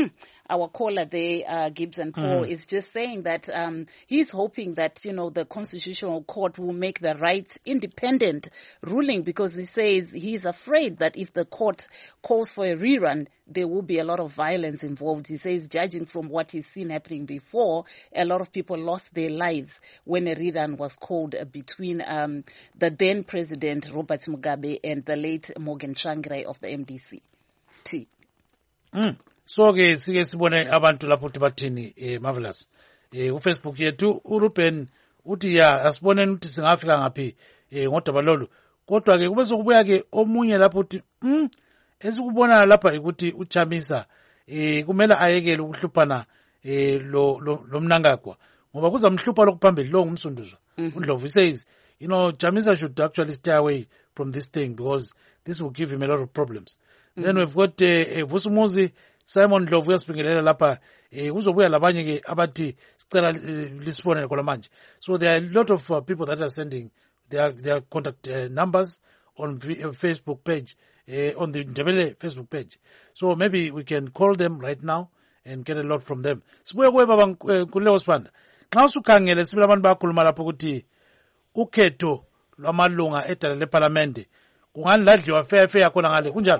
our caller there, uh, Gibson Paul, Mm. is just saying that um, he's hoping that, you know, the Constitutional Court will make the right independent ruling, because he says he's afraid that if the court calls for a rerun, there will be a lot of violence involved. He says, judging from what he's seen happening before, a lot of people lost their lives when a rerun was called uh, between um, the then President Robert Mugabe and the late Morgan Tsvangirai of the M D C. T. Mm. So ke sike sibone abantu lapho uthi bathini eh Marvelous eh uFacebook yethu uRuben uthi ya asiboneni ukuthi singafika ngapi eh ngodaba lolu, kodwa ke kube sokubuya ke omunye lapho uthi mm esikubona lapha ukuthi uChamisa eh kumele ayekele ukuhluphana eh lo lo Mnangagwa ngoba kuzamhlupha lokuphambili lo ngumsunduzo. uNdlovu says, you know, Chamisa should actually stay away from this thing because this will give him a lot of problems. Mm-hmm. Then we've got uh, Vusumuzi Simon Ndlovu uyasibingelela lapha eh uzobuya labanye ke abathi sicela lisifone khona manje. So there are a lot of uh, people that are sending their their contact uh, numbers on v- uh, Facebook page, uh, on the Ndebele Facebook page. So maybe we can call them right now and get a lot from them. Sibuye kuwe baba Nkululeko Sibanda. Xa usukhangele sibila abantu bakhuluma lapho ukuthi ukhetho lwamalunga edala leParlamente kungani ladliwa fair fair khona ngale kunjalo?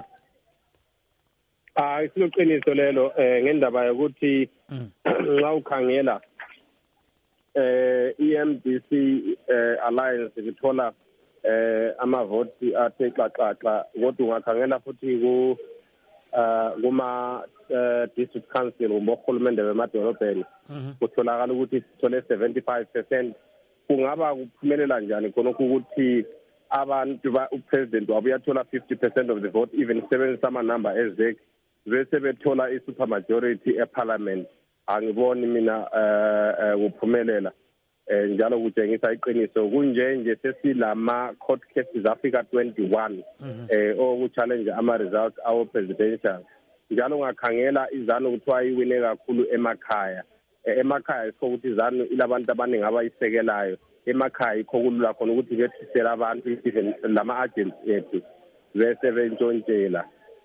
Ah, isiqiniso lelo eh ngendaba yokuthi nxa ukhangela eh E M D C eh alliance ithola eh amavoti athe xaxaxa, kodwa ungakhangela futhi ku uh kuma district council ngohulumende bemadolobheni kutholakala ukuthi sithole seventy-five percent. Kungaba kuphumelela njani khona ukuthi abantu ba upresident wabo uyathola fifty percent of the vote, even sebenzisa ama number ezek bese bethola i super majority eparliament? Angiboni mina eh kuphumelela eh njalo kutshengisa iqiniso kunje nje sesilama court cases afika twenty-one eh oku challenge ama results awo presidential. Njalo ngakhangela izanu kuthiwa iwine kakhulu emakhaya. Emakhaya isho ukuthi izanu ilabantu abaningi abayisekelayo. Emakhaya ikho kulula khona ukuthi bethisela abantu even lama agents ethu bese bentshontshela.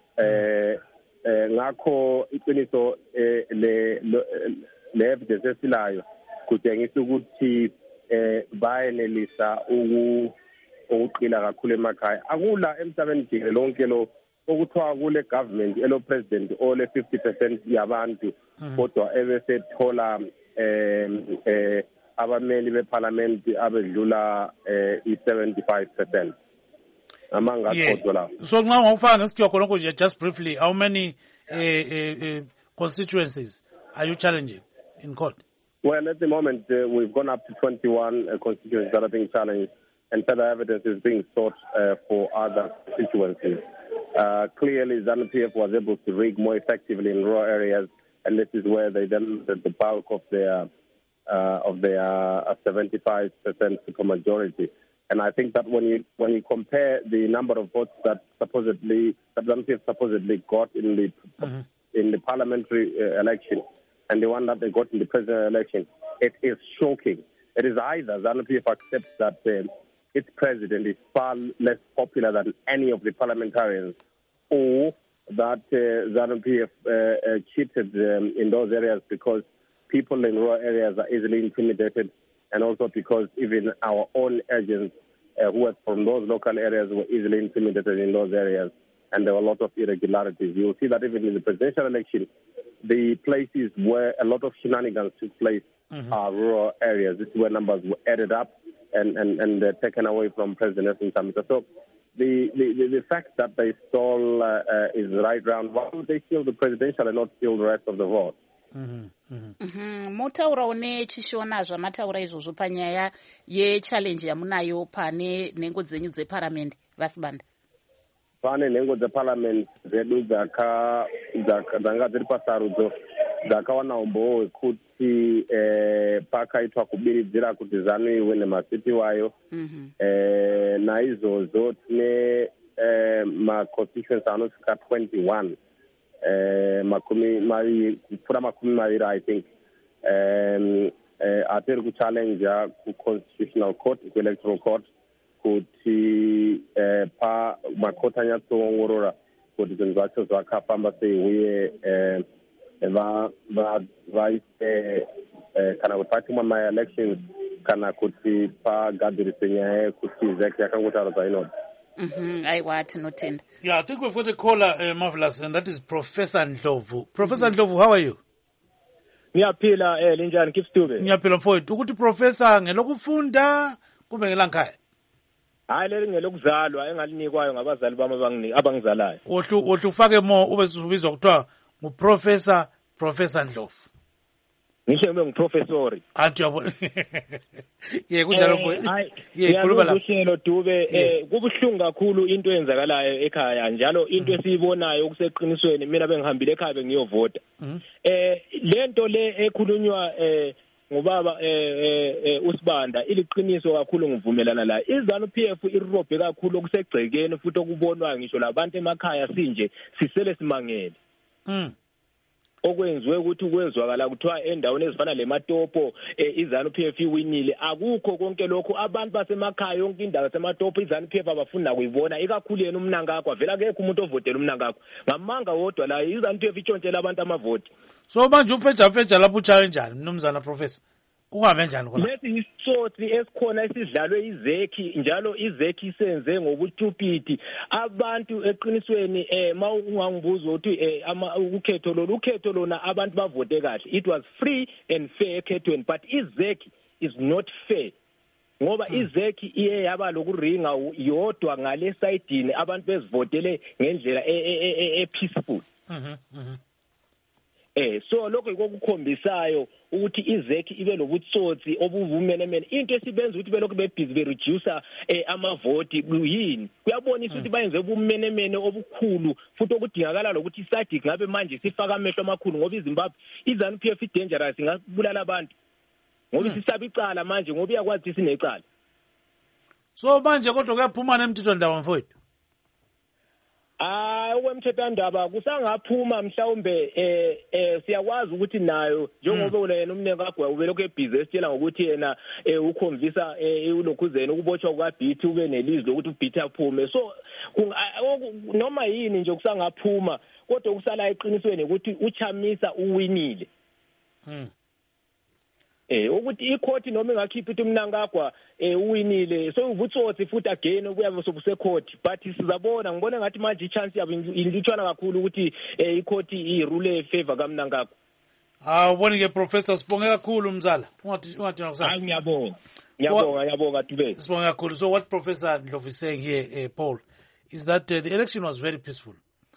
Eh eh ngakho iqiniso le le evidence esilayo kutshengisa ukuthi eh bayenelisa uku ukuqila kakhulu emakhaya. Akula emhlabeni jikelele lonke lo okuthiwa kule government elo president ole fifty percent yabantu kodwa ebesethola eh eh abameli beparlament abedlula eh i-seventy-five percent. Amanga kodwa la. So nxa ngokufana nesikho khona nje just briefly, how many uh, uh, uh, constituencies are you challenging in court? Well, at the moment uh, we've gone up to twenty-one uh, constituencies that are being challenged, and further evidence is being sought uh, for other constituencies. Uh, clearly, ZANU-P F was able to rig more effectively in rural areas, and this is where they then the bulk of their uh, of their uh, seventy-five percent supermajority. And I think that when you when you compare the number of votes that supposedly that ZANU-P F supposedly got in the mm-hmm. in the parliamentary uh, election and the one that they got in the presidential election, it is shocking. It is either ZANU-P F accepts that uh, its president is far less popular than any of the parliamentarians, or that uh, ZANU-P F uh, uh, cheated um, in those areas because people in rural areas are easily intimidated, and also because even our own agents uh, who are from those local areas were easily intimidated in those areas, and there were a lot of irregularities. You will see that even in the presidential election, the places where a lot of shenanigans took place mm-hmm. are rural areas. This is where numbers were added up and, and, and uh, taken away from President Chamisa. So the, the, the fact that they stole uh, uh, is right round. Why would they steal the presidential and not steal the rest of the vote? Motaura une chishona zvamataura izvozvo panyaya yechallenge yamunayo pane nhengo dzenyu dzeparliament Vasibanda. Pane nhengo dzeparliament dzedu dzaka dzanga dziri pasarudzo dzakawana umbowo wekuti eh, pakaitwa kubiridzira kuti ZANU iwine masiti wayo. eh, naizvozvo tine eh, maconstituency anosvika twenty-one. Uh, makumi mari kupfura makumi maviri I think um uh, atiri kuchallenge ku constitutional court ku electoral court kuti uh, pa makoti anyatsoongorora kuti zvinhu zvacho zvakafamba sei uye uh, va va va ite kana kutati mwa my elections kana kuti pa gadirisenya kuti zeki yakangutarodza inodi. Mhm, aiwa tinotenda. Yeah, I think we've got a caller, uh, Marvelous, and that is Professor Ndlovu. Professor mm-hmm. Ndlovu, how are you? Ngiyaphila eh linjani Kipstube? Ngiyaphila mfowethu. Ukuthi professor ngelokufunda kumbe ngelankhaya? Hayi leli ngelokuzalwa engalinikwayo ngabazali bami abangizalayo. Ohlu ohlu ufake mo ube sizubizwa kuthiwa nguprofessor Professor Ndlovu. Ngisho ngibe nguprofessori. Athi yabona. Ye kunjalo mfowethu. Ye khuluma la. Uhlelo Dube eh kubuhlungu kakhulu into eyenzakalayo ekhaya njalo into esiyibonayo kuseqinisweni mina bengihambile ekhaya bengiyovota. Eh lento le ekhulunywa eh ngubaba eh eh uSibanda iliqiniso kakhulu ngivumelana la. iZanu P F irobhe kakhulu okusegcekeni futhi okubonwa ngisho labantu emakhaya sinje sisele simangele. Mm. Okwenziwe ukuthi kwezwakala kuthiwa endaweni ezifana leMatopo iZanu P F iwinile akukho konke lokho abantu basemakhaya yonke indawo yaseMatopo iZanu P F abafuna kuyibona ikakhulu yena umnangakho vela akekho umuntu ovotela umnangakho ngamanga wodwa la iZanu P F itshontshela abantu amavoti. So manje ufeja feja lapho uchaye njani mnumzana professor? Ungabe njani khona? Lesi isitsotsi esikhona esidlalwe izeki njalo izeki isenze ngobutupidi abantu eqinisweni eh mawungangibuza ukuthi eh ukhetho lo ukhetho lona abantu bavote kahle. It was free and fair ekhethweni but izeki is not fair. Ngoba izeki iye yaba lokuringa yodwa ngale side abantu bezivotele ngendlela e peaceful. Mhm mhm. Eh so lokho ikukhombishayo ukuthi izeki ibe lobutsotsi obuvumenemene into esibenza ukuthi belokhu bebhizi be reducer eh amavoti kuyini kuyabonisa ukuthi bayenze ubumenemene obukhulu futhi okudingakala lokuthi isadi ngabe manje sifaka amehlo amakhulu ngoba iZimbabwe iZanu P F dangerous ingabulala abantu ngoba isisabi icala manje ngoba iyakwazi ukuthi sinecala. So manje kodwa kuyaphuma nemthetho ndaba mfowethu. Ah okwemthethwandaba kusangaphuma mhlawumbe eh eh siyakwazi ukuthi nayo njengoba wena umnekagwa ubelokho ebhizi esitshela ngokuthi yena ukhomvisa ulokhuzeni ukubotshwa kwaBhithi ube nelizwi lokuthi uBhithi aphume so noma yini nje kusangaphuma kodwa kusala eqinisweni ukuthi uChamisa uwinile. Mhm. Eh ukuthi icourt noma engakhipha ukuthi umnangagwa eh uwinile so uvutsotsi futhi again okuyabe sobusecourt but sizabona ngibona ngathi manje ichance yabo ilutshwana kakhulu ukuthi eh icourt irule efavor kaMnangagwa. Ah ubone ke professor sibonge kakhulu mzala ungathi ungathi nakusasa. Hayi ngiyabonga. Ngiyabonga ngiyabonga Dube. Sibonge kakhulu. So what Professor Ndlovu is saying here uh, Paul is that uh, the election was very peaceful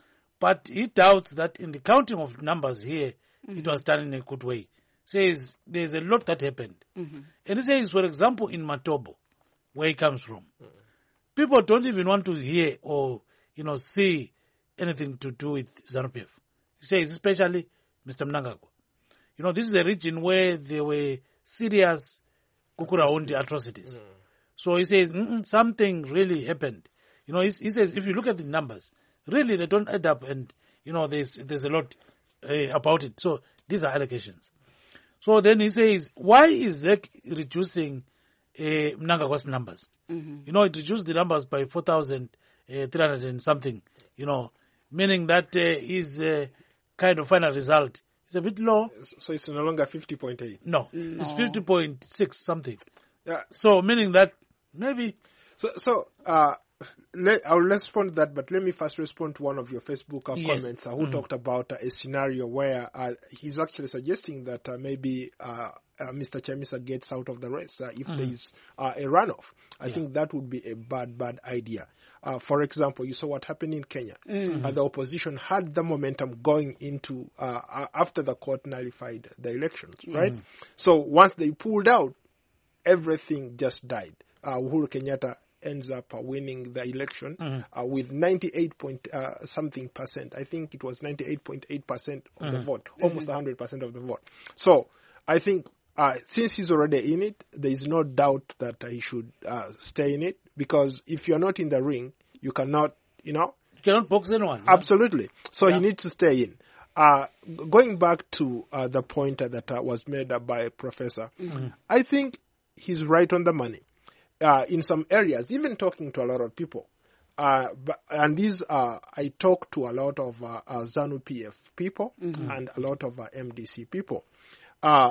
but he doubts that in the counting of numbers here mm-hmm. it was done in a good way. Says there's a lot that happened. Mm-hmm. And he says, for example, in Matobo, where he comes from, mm-hmm. people don't even want to hear or, you know, see anything to do with ZANU P F. He says, especially Mister Mnangagwa. You know, this is a region where there were serious Kukuraundi atrocities. Mm-hmm. So he says, something really happened. You know, he, he says, if you look at the numbers, really they don't add up and, you know, there's, there's a lot uh, about it. So these are allegations. So then he says, why is Zek reducing uh, Mnangagwa's numbers? Mm-hmm. You know, it reduced the numbers by four thousand three hundred and something, you know, meaning that uh, his uh, kind of final result is a bit low. So it's no longer fifty point eight? No, no. It's fifty point six something. Yeah. So meaning that maybe... So, so uh, let, I'll respond to that, but let me first respond to one of your Facebook uh, yes. comments uh, who mm-hmm. talked about uh, a scenario where uh, he's actually suggesting that uh, maybe uh, uh, Mister Chamisa gets out of the race uh, if mm-hmm. there is uh, a runoff. I yeah. think that would be a bad, bad idea. Uh, for example, you saw what happened in Kenya. Mm-hmm. Uh, the opposition had the momentum going into uh, after the court nullified the elections, right? Mm-hmm. So once they pulled out, everything just died. Uh, Uhuru Kenyatta ends up uh, winning the election mm-hmm. uh, with ninety-eight point uh, something percent. I think it was ninety-eight point eight percent of mm-hmm. the vote, almost mm-hmm. one hundred percent of the vote. So I think uh, since he's already in it, there is no doubt that uh, he should uh, stay in it, because if you're not in the ring, you cannot, you know. You cannot box anyone. Absolutely. Yeah. So yeah. he needs to stay in. Uh, going back to uh, the point uh, that uh, was made uh, by a professor, mm-hmm. I think he's right on the money. Uh, in some areas, even talking to a lot of people, uh, but, and these are, I talked to a lot of uh, uh, ZANU-P F people mm-hmm. and a lot of uh, M D C people. Uh,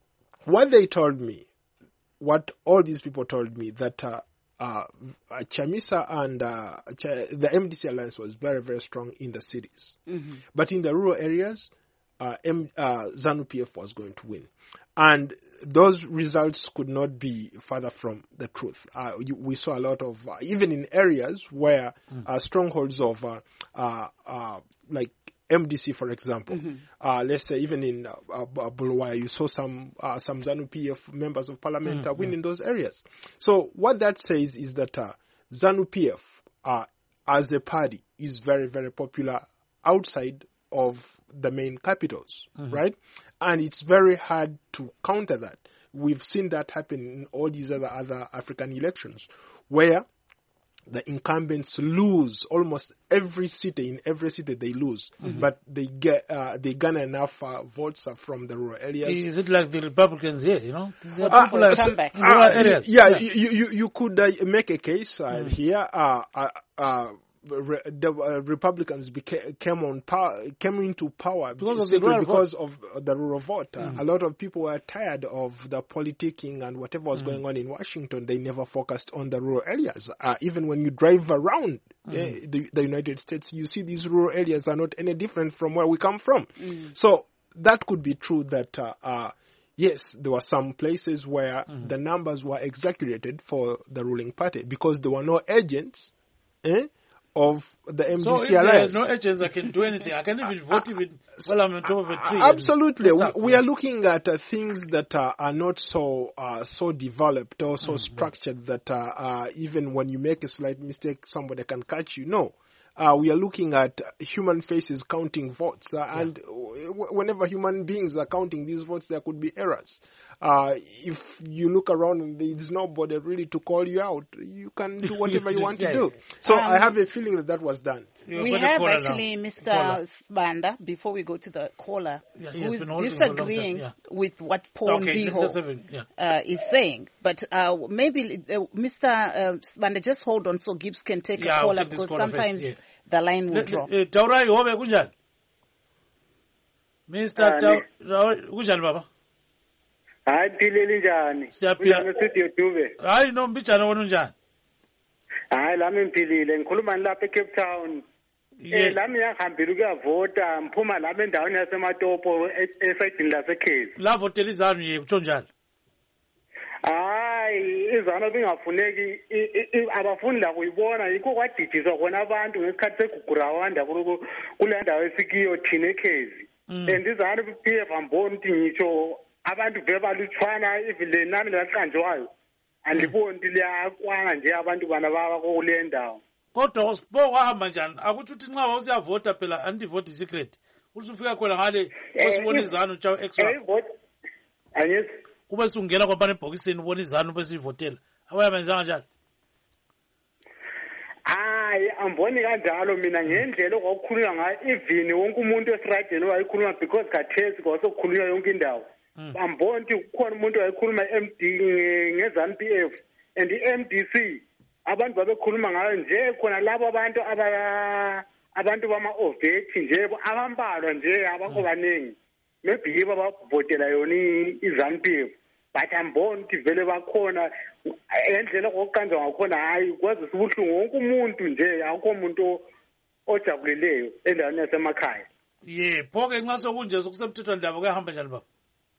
what they told me, what all these people told me, that uh, uh, Chamisa and uh, Ch- the M D C alliance was very, very strong in the cities. Mm-hmm. But in the rural areas, uh, M- uh, ZANU-P F was going to win. And those results could not be further from the truth. Uh, you, we saw a lot of, uh, even in areas where mm. uh, strongholds of, uh, uh, uh, like M D C, for example, mm-hmm. uh, let's say even in uh, uh, Bulawayo, you saw some uh, some ZANU-P F members of parliament mm-hmm. uh, winning those areas. So what that says is that uh, ZANU-P F, uh, as a party, is very, very popular outside of the main capitals, mm-hmm. right? And it's very hard to counter that. We've seen that happen in all these other, other African elections, where the incumbents lose almost every city. In every city they lose, mm-hmm. but they get uh, they garner enough uh, votes uh, from the rural areas. Is it like the Republicans here? You know, uh, uh, come back. in rural areas. Yeah, yeah. You, you you could uh, make a case uh, mm-hmm. here. Uh, uh, uh, Re- the uh, Republicans became came on power, came into power because, of the, because of the rural vote. Mm. Uh, a lot of people were tired of the politicking and whatever was mm. going on in Washington. They never focused on the rural areas. Uh, even when you drive around mm. uh, the, the United States, you see these rural areas are not any different from where we come from. Mm. So that could be true that uh, uh, yes, there were some places where mm. the numbers were exaggerated for the ruling party because there were no agents. Eh? Of the M D C so alliance. No agents that can do anything. I can even vote even while I'm on top of a tree. Absolutely. We, we are looking at uh, things that uh, are not so uh, so developed or so mm-hmm. structured that uh, uh, even when you make a slight mistake, somebody can catch you. No. Uh, we are looking at human faces counting votes. Uh, yeah. And w- whenever human beings are counting these votes, there could be errors. Uh, if you look around and there's nobody really to call you out, you can do whatever you want yeah. to do. So um, I have a feeling that that was done. We have actually now. Mister Sibanda, before we go to the caller, yeah, who is disagreeing yeah. with what Paul okay, Ndiho yeah. uh, is saying. But uh, maybe uh, Mister Uh, Sibanda, just hold on so Gibbs can take yeah, a caller because sometimes yeah. the line will drop. Taurai hobe kunjani? Mister kunjani baba? Hayi philile njani? Siyaphila studio Dube. Hayi no mbijana wona unjani? Hayi lami mphilile ngikhuluma lapha eCape Town. Eh lami yahambile ukuyavota mphuma lapha endaweni yaseMatopo esayidini laseKhezi. La votela izanu ye kutsho njalo. Hayi izanu bingafuneki abafuni la kuyibona yikho kwadijiswa khona abantu ngesikhathi segugurawanda kule ndawo esikiyo thina eKhezi. And izanu P F amboni ukuthi ngitsho abantu bebalutshwana ivile nami laqanjwayo andiboni ukuthi liyakwana nje abantu bana baba kule ndawo. Kodwa usibo wahamba njani akuthi uthi nxa usiyavota phela anti-vote secret usufika khona ngale usibona izanu cha extra vote anyes kube sungena kwabana ebhokisini ubona izanu bese ivotela abayabenza kanjani. Hayi amboni kanjalo mina ngendlela okwakukhulunywa ngayo even wonke umuntu esiradeni wayikhuluma because kathesi kwasokukhulunywa yonke indawo. Amboni ukuthi kukhona umuntu wayekhuluma M D ngeZANU-P F and i-M D C abantu babekhuluma ngayo nje khona labo abantu aba abantu bama-oveti nje abambalwa nje abakho baningi maybe yibo abavotela yona i-ZANU-P F but amboni ukuthi vele bakhona endlela okuqanjwa ngakhona hayi kwazi sibuhlungu wonke umuntu nje akukho umuntu ojabulileyo endaweni yasemakhaya. Ye phoke nxa sokunje sokusemthethweni ndaba kuyahamba njani baba?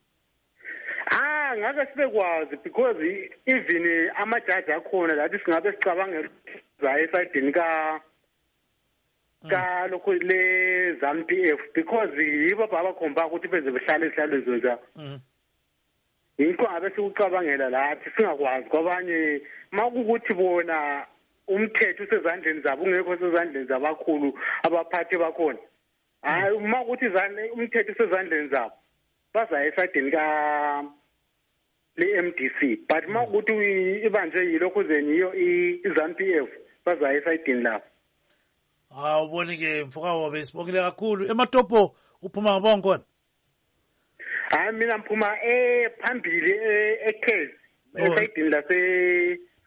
Ah ngake sibekwazi because even amajaji akhona lathi singabe sicabangela zayo esayidini ka ka lokho le ZANU-P F because yibo baba khomba ukuthi benze behlale ehlale zonza. Yinko ngabe sikucabangela lathi singakwazi kwabanye makukuthi bona umthetho usezandleni zabo ungekho sezandleni zabakhulu abaphathi bakhona. Hayi uma kuthi umthetho usezandleni zabo bazaye esayidini ka le M D C but makuthi ibanje yilokho zeniyo iZANU-P F bazaye esayidini lapho. Ah ubone ke mfoka wabe sibongile kakhulu eMatopo uphuma ngabona khona. Hayi mina mphuma eh phambili eKhezi esayidini lase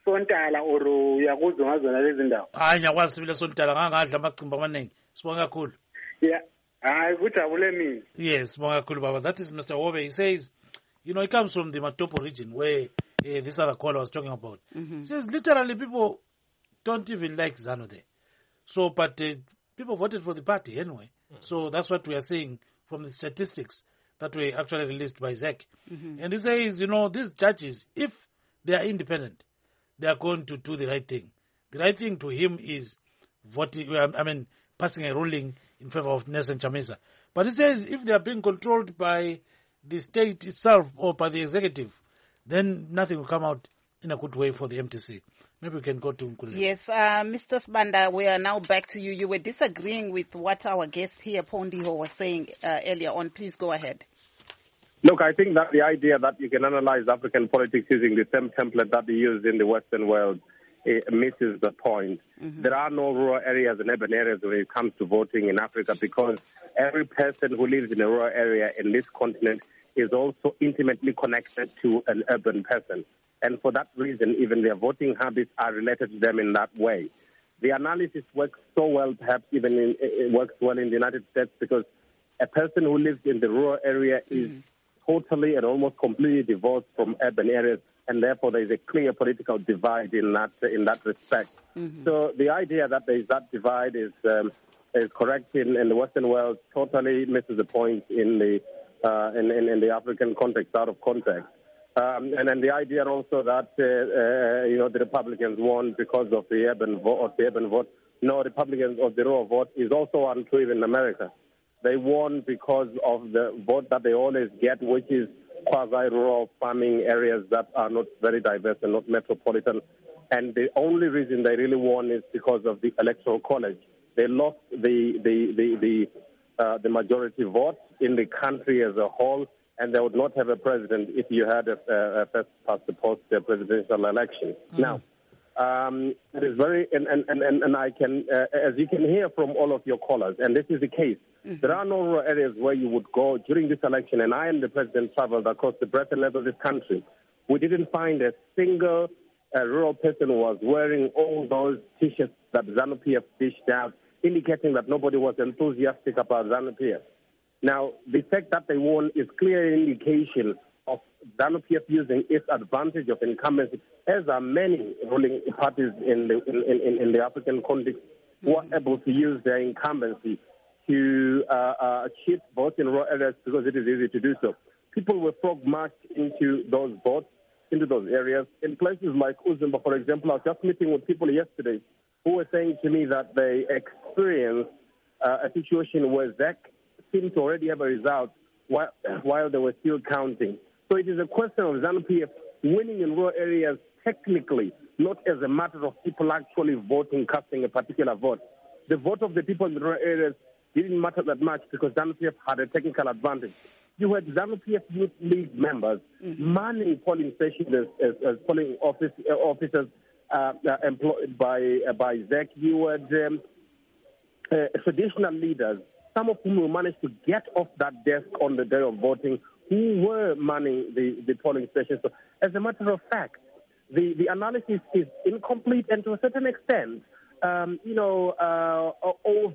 Sontala or uyakuzwa ngazona lezi ndawo. Hayi ngiyakwazi sibile Sontala ngangadla amaqimba amaningi. Sibonga kakhulu. Yeah. Hayi kujabule mina. Yes, sibonga kakhulu baba. That is Mister Wobe. He says, you know, he comes from the Matopo region where uh, this other caller was talking about. Mm-hmm. He says literally people don't even like ZANU there. So, but uh, people voted for the party anyway. Mm-hmm. So that's what we are saying from the statistics that were actually released by Z E C. Mm-hmm. And he says, you know, these judges, if they are independent, they are going to do the right thing. The right thing to him is voting, I mean, passing a ruling in favor of Nelson Chamisa. But he says if they are being controlled by the state itself or by the executive, then nothing will come out in a good way for the M T C. Maybe we can go to Nkule. Yes, uh, Mister Sibanda, we are now back to you. You were disagreeing with what our guest here, Pondiho, was saying uh, earlier on. Please go ahead. Look, I think that the idea that you can analyze African politics using the same template that they use in the Western world it misses the point. Mm-hmm. There are no rural areas and urban areas when it comes to voting in Africa because every person who lives in a rural area in this continent is also intimately connected to an urban person. And for that reason, even their voting habits are related to them in that way. The analysis works so well, perhaps even in, it works well in the United States because a person who lives in the rural area is mm-hmm. totally and almost completely divorced from urban areas, and therefore there is a clear political divide in that in that respect. Mm-hmm. So the idea that there is that divide is um, is correct in, in the Western world. Totally misses the point in the uh, in, in, in the African context, out of context. Um, and then the idea also that uh, uh, you know the Republicans won because of the urban vote. Of the urban vote. No, Republicans of the rural vote is also untrue even in America. They won because of the vote that they always get, which is quasi-rural farming areas that are not very diverse and not metropolitan. And the only reason they really won is because of the Electoral College. They lost the the the the, uh, the majority vote in the country as a whole, and they would not have a president if you had a, a first-past-the-post presidential election. Mm-hmm. Now, um, it is very, and, and, and, and I can, uh, as you can hear from all of your callers, and this is the case, mm-hmm. there are no rural areas where you would go during this election, and I and the president traveled across the breadth and length of this country. We didn't find a single uh, rural person who was wearing all those T-shirts that ZANU-P F dished out, indicating that nobody was enthusiastic about ZANU-P F. Now, the fact that they won is clear indication of ZANU-P F using its advantage of incumbency, as are many ruling parties in the in, in, in the African context who are able to use their incumbency to uh, uh, cheat votes in rural areas because it is easy to do so. People were frog-marched into those votes, into those areas. In places like Uzumba, for example, I was just meeting with people yesterday who were saying to me that they experienced uh, a situation where Z E C seemed to already have a result while, while they were still counting. So it is a question of ZANU-P F winning in rural areas technically, not as a matter of people actually voting, casting a particular vote. The vote of the people in the rural areas didn't matter that much because ZANU-P F had a technical advantage. You had ZANU-P F Youth League members mm-hmm. manning polling stations as, as, as polling office, uh, officers uh, uh, employed by uh, by Z E C. You had um, uh, traditional leaders, some of whom managed to get off that desk on the day of voting, who were manning the, the polling stations. So, as a matter of fact, the, the analysis is incomplete and to a certain extent, um, you know, uh,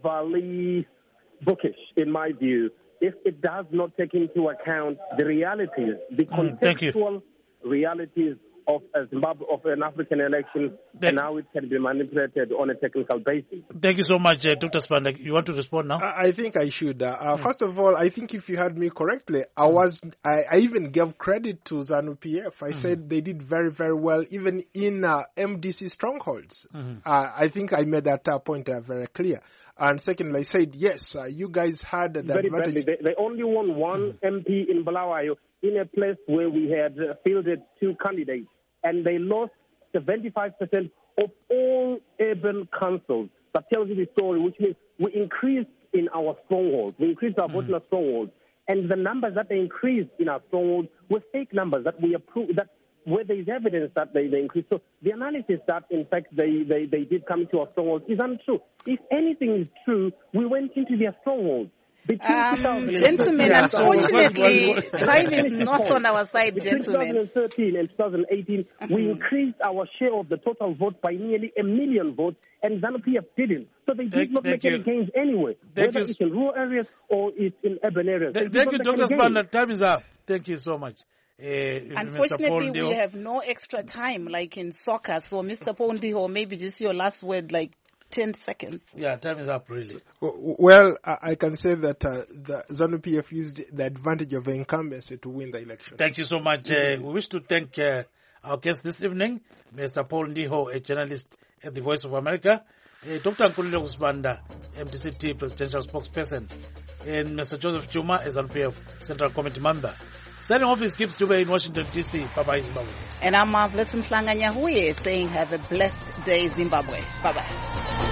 overly bookish, in my view, if it does not take into account the realities, the contextual realities of a Zimbabwe, of an African election, Thank and how it can be manipulated on a technical basis. Thank you so much, uh, Doctor Sibanda. You want to respond now? I, I think I should. Uh, uh, mm. First of all, I think if you heard me correctly, I was I, I even gave credit to ZANU-P F. I mm. said they did very, very well, even in uh, M D C strongholds. Mm-hmm. Uh, I think I made that uh, point uh, very clear. And secondly, I said, yes, uh, you guys had the very advantage. Badly. They, they only won one mm-hmm. M P in Bulawayo in a place where we had uh, fielded two candidates. And they lost seventy-five percent of all urban councils. That tells you the story, which means we increased in our strongholds. We increased our mm. vote in our strongholds. And the numbers that they increased in our strongholds were fake numbers that we approved, that where there is evidence that they, they increased. So the analysis that, in fact, they, they, they did come into our strongholds is untrue. If anything is true, we went into their strongholds. Um, gentlemen, Yeah, so unfortunately, what- what- time is not on our side, Between gentlemen. twenty thirteen and twenty eighteen, we increased our share of the total vote by nearly a million votes, and ZANU-P F didn't. So they did Thank- not thank make any you. gains anywhere, Thank whether you. it's in rural areas or it's in urban areas. They Th- did Thank not you, make Doctor any gains. Spanda. Time is up. Thank you so much. Uh, Mister Paul Unfortunately, we Ndiho. have no extra time like in soccer. So, Mister Pondiho, maybe just your last word, like ten seconds. Yeah, time is up, really. W- Well, I I can say that uh, the ZANU-P F used the advantage of incumbency to win the election. Thank you so much. Uh, we wish to thank uh, our guest this evening, Mister Paul Ndiho, a journalist at the Voice of America, uh, Doctor Nkululeko Sibanda, M T C T presidential spokesperson, and Mister Joseph Chuma, a ZANU-P F Central Committee member. Signing off is Gibbs Dube in Washington, D C. Bye-bye, Zimbabwe. And I'm Marvelous Mhlanga Nyahuye saying have a blessed day, Zimbabwe. Bye-bye.